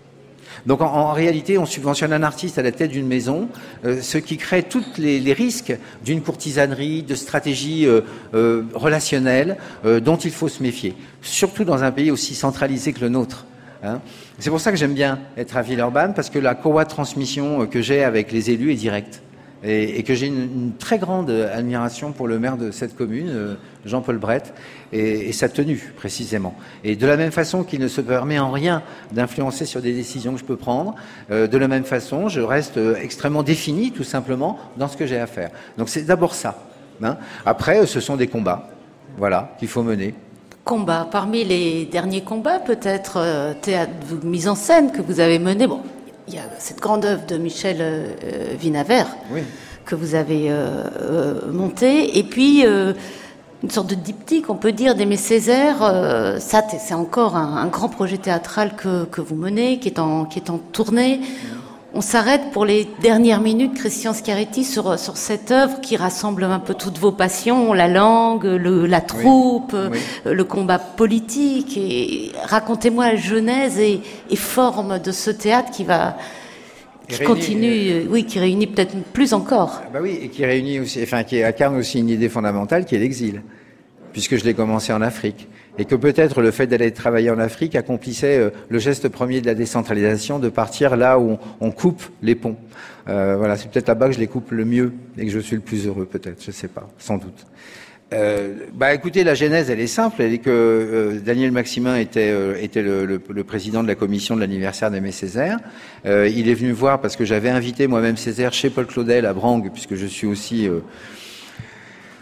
S3: Donc en, en réalité, on subventionne un artiste à la tête d'une maison, euh, ce qui crée tous les, les risques d'une courtisanerie, de stratégie euh, euh, relationnelle euh, dont il faut se méfier, surtout dans un pays aussi centralisé que le nôtre. Hein. C'est pour ça que j'aime bien être à Villeurbanne, parce que la courroie de transmission que j'ai avec les élus est directe. Et, et que j'ai une, une très grande admiration pour le maire de cette commune, euh, Jean-Paul Brett, et, et sa tenue, précisément. Et de la même façon qu'il ne se permet en rien d'influencer sur des décisions que je peux prendre, euh, de la même façon, je reste euh, extrêmement défini, tout simplement, dans ce que j'ai à faire. Donc c'est d'abord ça. Hein. Après, ce sont des combats, voilà, qu'il faut mener.
S2: Combats. Parmi les derniers combats, peut-être, euh, théâtre, mise en scène que vous avez mené, bon, il y a cette grande œuvre de Michel euh, Vinavert oui. que vous avez euh, euh, montée, et puis euh, une sorte de diptyque, on peut dire, d'Aimé Césaire. Euh, ça, c'est encore un, un grand projet théâtral que, que vous menez, qui est en, qui est en tournée. On s'arrête pour les dernières minutes, Christian Scaretti, sur, sur cette œuvre qui rassemble un peu toutes vos passions, la langue, le, la troupe, oui, oui. le combat politique. Et racontez-moi la genèse et, et forme de ce théâtre qui va, qui réunit, continue, euh, oui, qui réunit peut-être plus encore.
S3: Bah oui, et qui réunit aussi, enfin, qui incarne aussi une idée fondamentale qui est l'exil, puisque je l'ai commencé en Afrique. Et que peut-être le fait d'aller travailler en Afrique accomplissait euh, le geste premier de la décentralisation, de partir là où on, on coupe les ponts. Euh, voilà, c'est peut-être là-bas que je les coupe le mieux et que je suis le plus heureux, peut-être, je sais pas, sans doute. Euh, bah, écoutez, la genèse, elle est simple, elle est que euh, Daniel Maximin était, euh, était le, le, le président de la commission de l'anniversaire d'Aimé Césaire. Euh, il est venu voir parce que j'avais invité moi-même Césaire chez Paul Claudel à Brangue, puisque je suis aussi... Euh,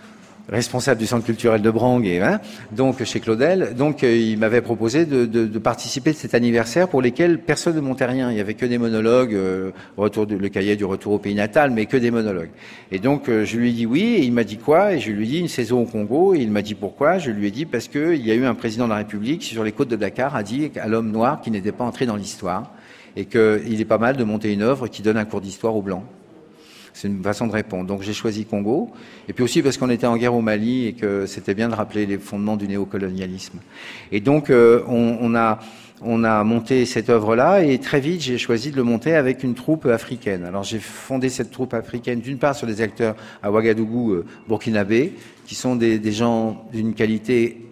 S3: responsable du centre culturel de Brangue, et, hein, donc chez Claudel. Donc euh, il m'avait proposé de, de, de participer à cet anniversaire pour lesquels personne ne montait rien. Il y avait que des monologues, euh, retour de, le cahier du retour au pays natal, mais que des monologues. Et donc euh, je lui ai dit oui, et il m'a dit quoi? Et je lui ai dit une saison au Congo, et il m'a dit pourquoi? Je lui ai dit parce que il y a eu un président de la République qui, sur les côtes de Dakar, a dit à l'homme noir qui n'était pas entré dans l'histoire, et qu'il est pas mal de monter une œuvre qui donne un cours d'histoire aux Blancs. C'est une façon de répondre. Donc j'ai choisi Congo, et puis aussi parce qu'on était en guerre au Mali et que c'était bien de rappeler les fondements du néocolonialisme. Et donc euh, on, on a on a monté cette œuvre-là, et très vite j'ai choisi de le monter avec une troupe africaine. Alors j'ai fondé cette troupe africaine d'une part sur des acteurs à Ouagadougou, euh, burkinabé, qui sont des, des gens d'une qualité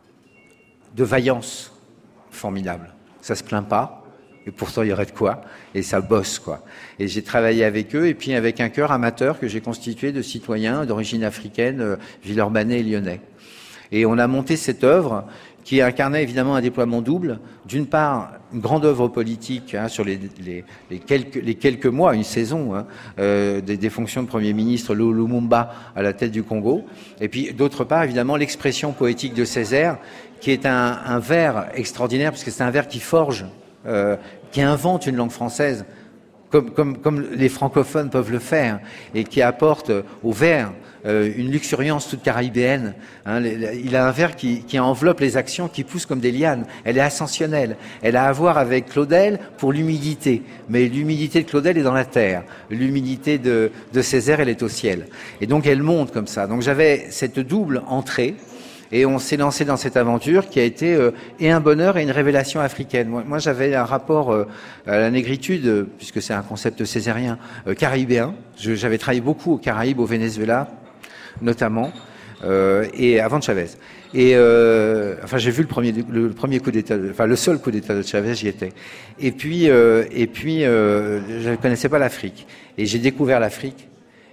S3: de vaillance formidable. Ça se plaint pas. Et pourtant, il y aurait de quoi. Et ça bosse, quoi. Et j'ai travaillé avec eux, et puis avec un chœur amateur que j'ai constitué de citoyens d'origine africaine, euh, villeurbanais et lyonnais. Et on a monté cette œuvre qui incarnait évidemment un déploiement double. D'une part, une grande œuvre politique, hein, sur les, les, les, quelques, les quelques mois, une saison, hein, euh, des, des fonctions de Premier ministre Lumumba à la tête du Congo. Et puis, d'autre part, évidemment, l'expression poétique de Césaire, qui est un, un vers extraordinaire, parce que c'est un vers qui forge, euh, qui invente une langue française, comme, comme, comme les francophones peuvent le faire, et qui apporte au vers euh, une luxuriance toute caribéenne. Hein, il a un vers qui, qui enveloppe les actions, qui pousse comme des lianes. Elle est ascensionnelle. Elle a à voir avec Claudel pour l'humidité. Mais l'humidité de Claudel est dans la terre. L'humidité de, de Césaire, elle est au ciel. Et donc elle monte comme ça. Donc j'avais cette double entrée. Et on s'est lancé dans cette aventure qui a été euh, et un bonheur et une révélation africaine. Moi, moi j'avais un rapport euh, à la négritude, euh, puisque c'est un concept césarien, euh, caribéen. Je, j'avais travaillé beaucoup aux Caraïbes, au Venezuela, notamment, euh, et avant de Chavez. Et euh, enfin, j'ai vu le premier, le premier coup d'État, enfin le seul coup d'État de Chavez, j'y étais. Et puis, euh, et puis, euh, je ne connaissais pas l'Afrique, et j'ai découvert l'Afrique.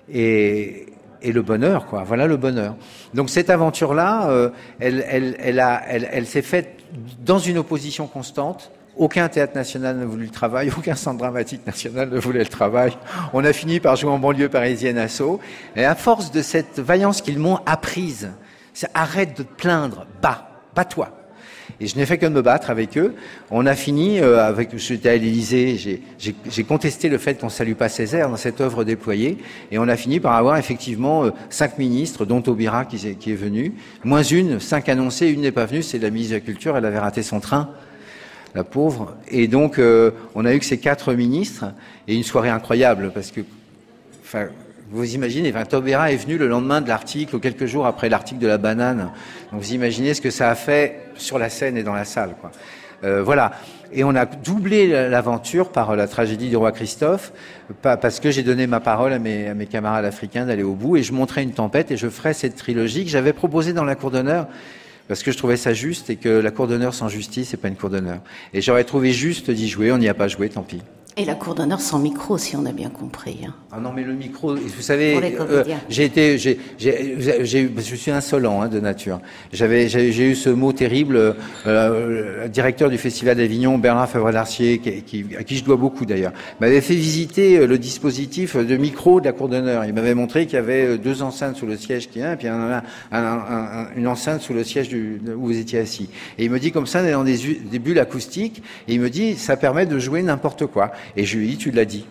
S3: Et Et le bonheur, quoi. Voilà le bonheur. Donc cette aventure-là, euh, elle, elle, elle, a, elle, elle s'est faite dans une opposition constante. Aucun théâtre national ne voulait le travail, aucun centre dramatique national ne voulait le travail. On a fini par jouer en banlieue parisienne à Sceaux. Et à force de cette vaillance qu'ils m'ont apprise, c'est arrête de te plaindre, bats, bats-toi. Et je n'ai fait que de me battre avec eux. On a fini euh, avec. J'étais à l'Élysée. J'ai, j'ai, j'ai contesté le fait qu'on ne salue pas Césaire dans cette œuvre déployée. Et on a fini par avoir effectivement euh, cinq ministres, dont Taubira qui est, qui est venu, moins une, cinq annoncés, une n'est pas venue. C'est la ministre de la Culture. Elle avait raté son train, la pauvre. Et donc euh, on a eu que ces quatre ministres et une soirée incroyable parce que, enfin. Vous imaginez, enfin, Taubira est venu le lendemain de l'article, ou quelques jours après l'article de la banane. Donc vous imaginez ce que ça a fait sur la scène et dans la salle, quoi. Euh, voilà. Et on a doublé l'aventure par la tragédie du roi Christophe, parce que j'ai donné ma parole à mes, à mes camarades africains d'aller au bout, et je montrais une tempête, et je ferai cette trilogie que j'avais proposée dans la cour d'honneur, parce que je trouvais ça juste, et que la cour d'honneur sans justice, c'est pas une cour d'honneur. Et j'aurais trouvé juste d'y jouer, on n'y a pas joué, tant pis.
S2: Et la cour d'honneur sans micro, si on a bien compris. Hein.
S3: Ah non, mais le micro, vous savez, euh, j'ai été, j'ai, j'ai, j'ai, je suis insolent hein, de nature. J'avais, j'ai, j'ai eu ce mot terrible, euh, le directeur du Festival d'Avignon, Bernard Favre-Larcier, qui, qui, à qui je dois beaucoup d'ailleurs, m'avait fait visiter le dispositif de micro de la cour d'honneur. Il m'avait montré qu'il y avait deux enceintes sous le siège qui est un, et puis un, un, un, un, une enceinte sous le siège du, où vous étiez assis. Et il me dit comme ça, on est dans des, des bulles acoustiques, et il me dit, ça permet de jouer n'importe quoi. Et je lui ai dit, tu l'as dit.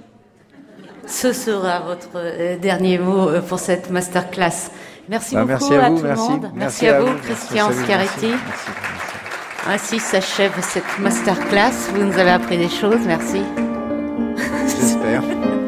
S2: Ce sera votre euh, dernier mot euh, pour cette masterclass. Merci bah, beaucoup
S3: merci à,
S2: à
S3: vous,
S2: tout
S3: merci.
S2: le monde.
S3: Merci,
S2: merci
S3: à
S2: à vous,
S3: vous,
S2: Christian
S3: merci,
S2: Schiaretti.
S3: Merci, merci, merci.
S2: Ainsi s'achève cette masterclass. Vous nous avez appris des choses. Merci.
S3: J'espère.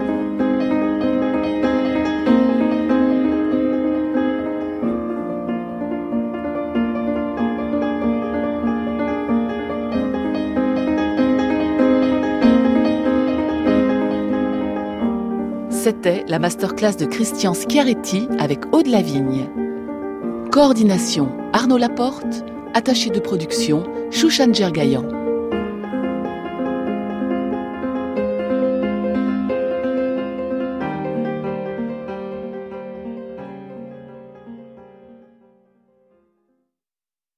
S1: C'était la masterclass de Christian Schiaretti avec Aude Lavigne. Coordination Arnaud Laporte, attaché de production Chouchan Djergayan.